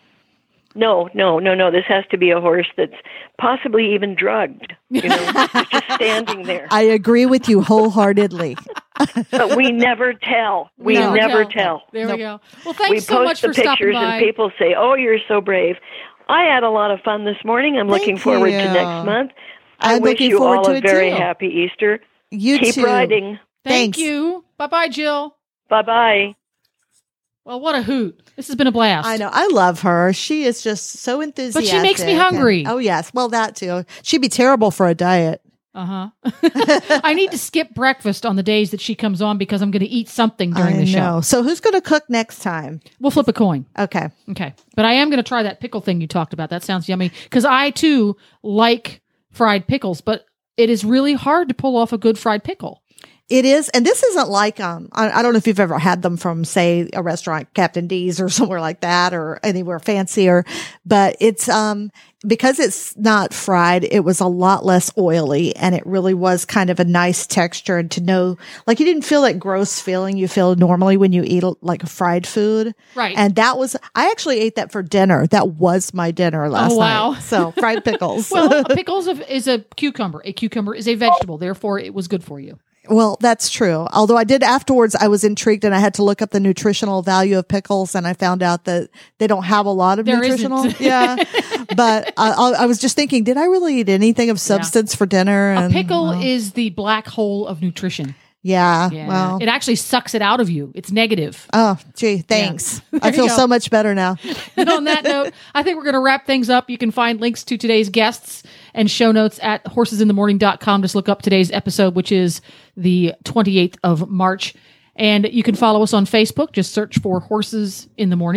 No, no, no, no. This has to be a horse that's possibly even drugged. You know, it's just standing there. I agree with you wholeheartedly. But we never tell. We No. never tell. There Nope. we go. Well, thanks We so post much the for stopping pictures by. and people say, "Oh, you're so brave." I had a lot of fun this morning. I'm Thank looking forward you. to next month. I I'm wish looking you forward all to a it very too. happy Easter. You Keep too. riding. Thank Thanks. you. Bye-bye, Jill. Bye-bye. Well, what a hoot. This has been a blast. I know. I love her. She is just so enthusiastic. makes me and- hungry. oh, yes. Well, that too. She'd be terrible for a diet. Uh-huh. I need to skip breakfast on the days that she comes on because I'm going to eat something during I the show. know. So who's going to cook next time? We'll flip a coin. Okay. Okay. But I am going to try that pickle thing you talked about. That sounds yummy. Because I, too, like fried pickles, but it is really hard to pull off a good fried pickle. It is, and this isn't like um. I, I don't know if you've ever had them from, say, a restaurant, Captain D's, or somewhere like that, or anywhere fancier. But it's um because it's not fried. It was a lot less oily, and it really was kind of a nice texture. And to know, like, you didn't feel that gross feeling you feel normally when you eat like a fried food, Right. And that was I actually ate that for dinner. That was my dinner last Oh, wow. night. So fried pickles. Well, a pickle is a, is a cucumber. A cucumber is a vegetable. Therefore, it was good for you. Well, that's true. Although I did afterwards, I was intrigued and I had to look up the nutritional value of pickles, and I found out that they don't have a lot of There nutritional. isn't. Yeah, but I, I, I was just thinking, did I really eat anything of substance for dinner? A And, pickle well, is the black hole of nutrition. yeah, Yeah. Well, It actually sucks it out of you. It's negative. oh, gee, thanks. There I you feel go. so much better now. And on that note, I think we're going to wrap things up. You can find links to today's guests and show notes at horses in the morning dot com. Just look up today's episode, which is the twenty-eighth of March. And you can follow us on Facebook. Just search for Horses in the Morning.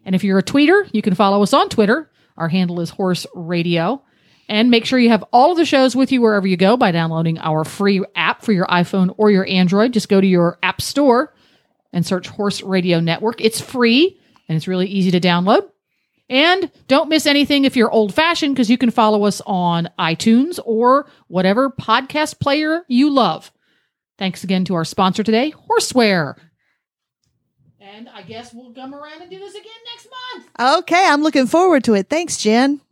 And if you're a tweeter, you can follow us on Twitter. Our handle is Horse Radio. And make sure you have all of the shows with you wherever you go by downloading our free app for your iPhone or your Android. Just go to your app store and search Horse Radio Network. It's free and it's really easy to download. And don't miss anything if you're old-fashioned, because you can follow us on iTunes or whatever podcast player you love. Thanks again to our sponsor today, Horseware. And I guess we'll come around and do this again next month. Okay, I'm looking forward to it. Thanks, Jen.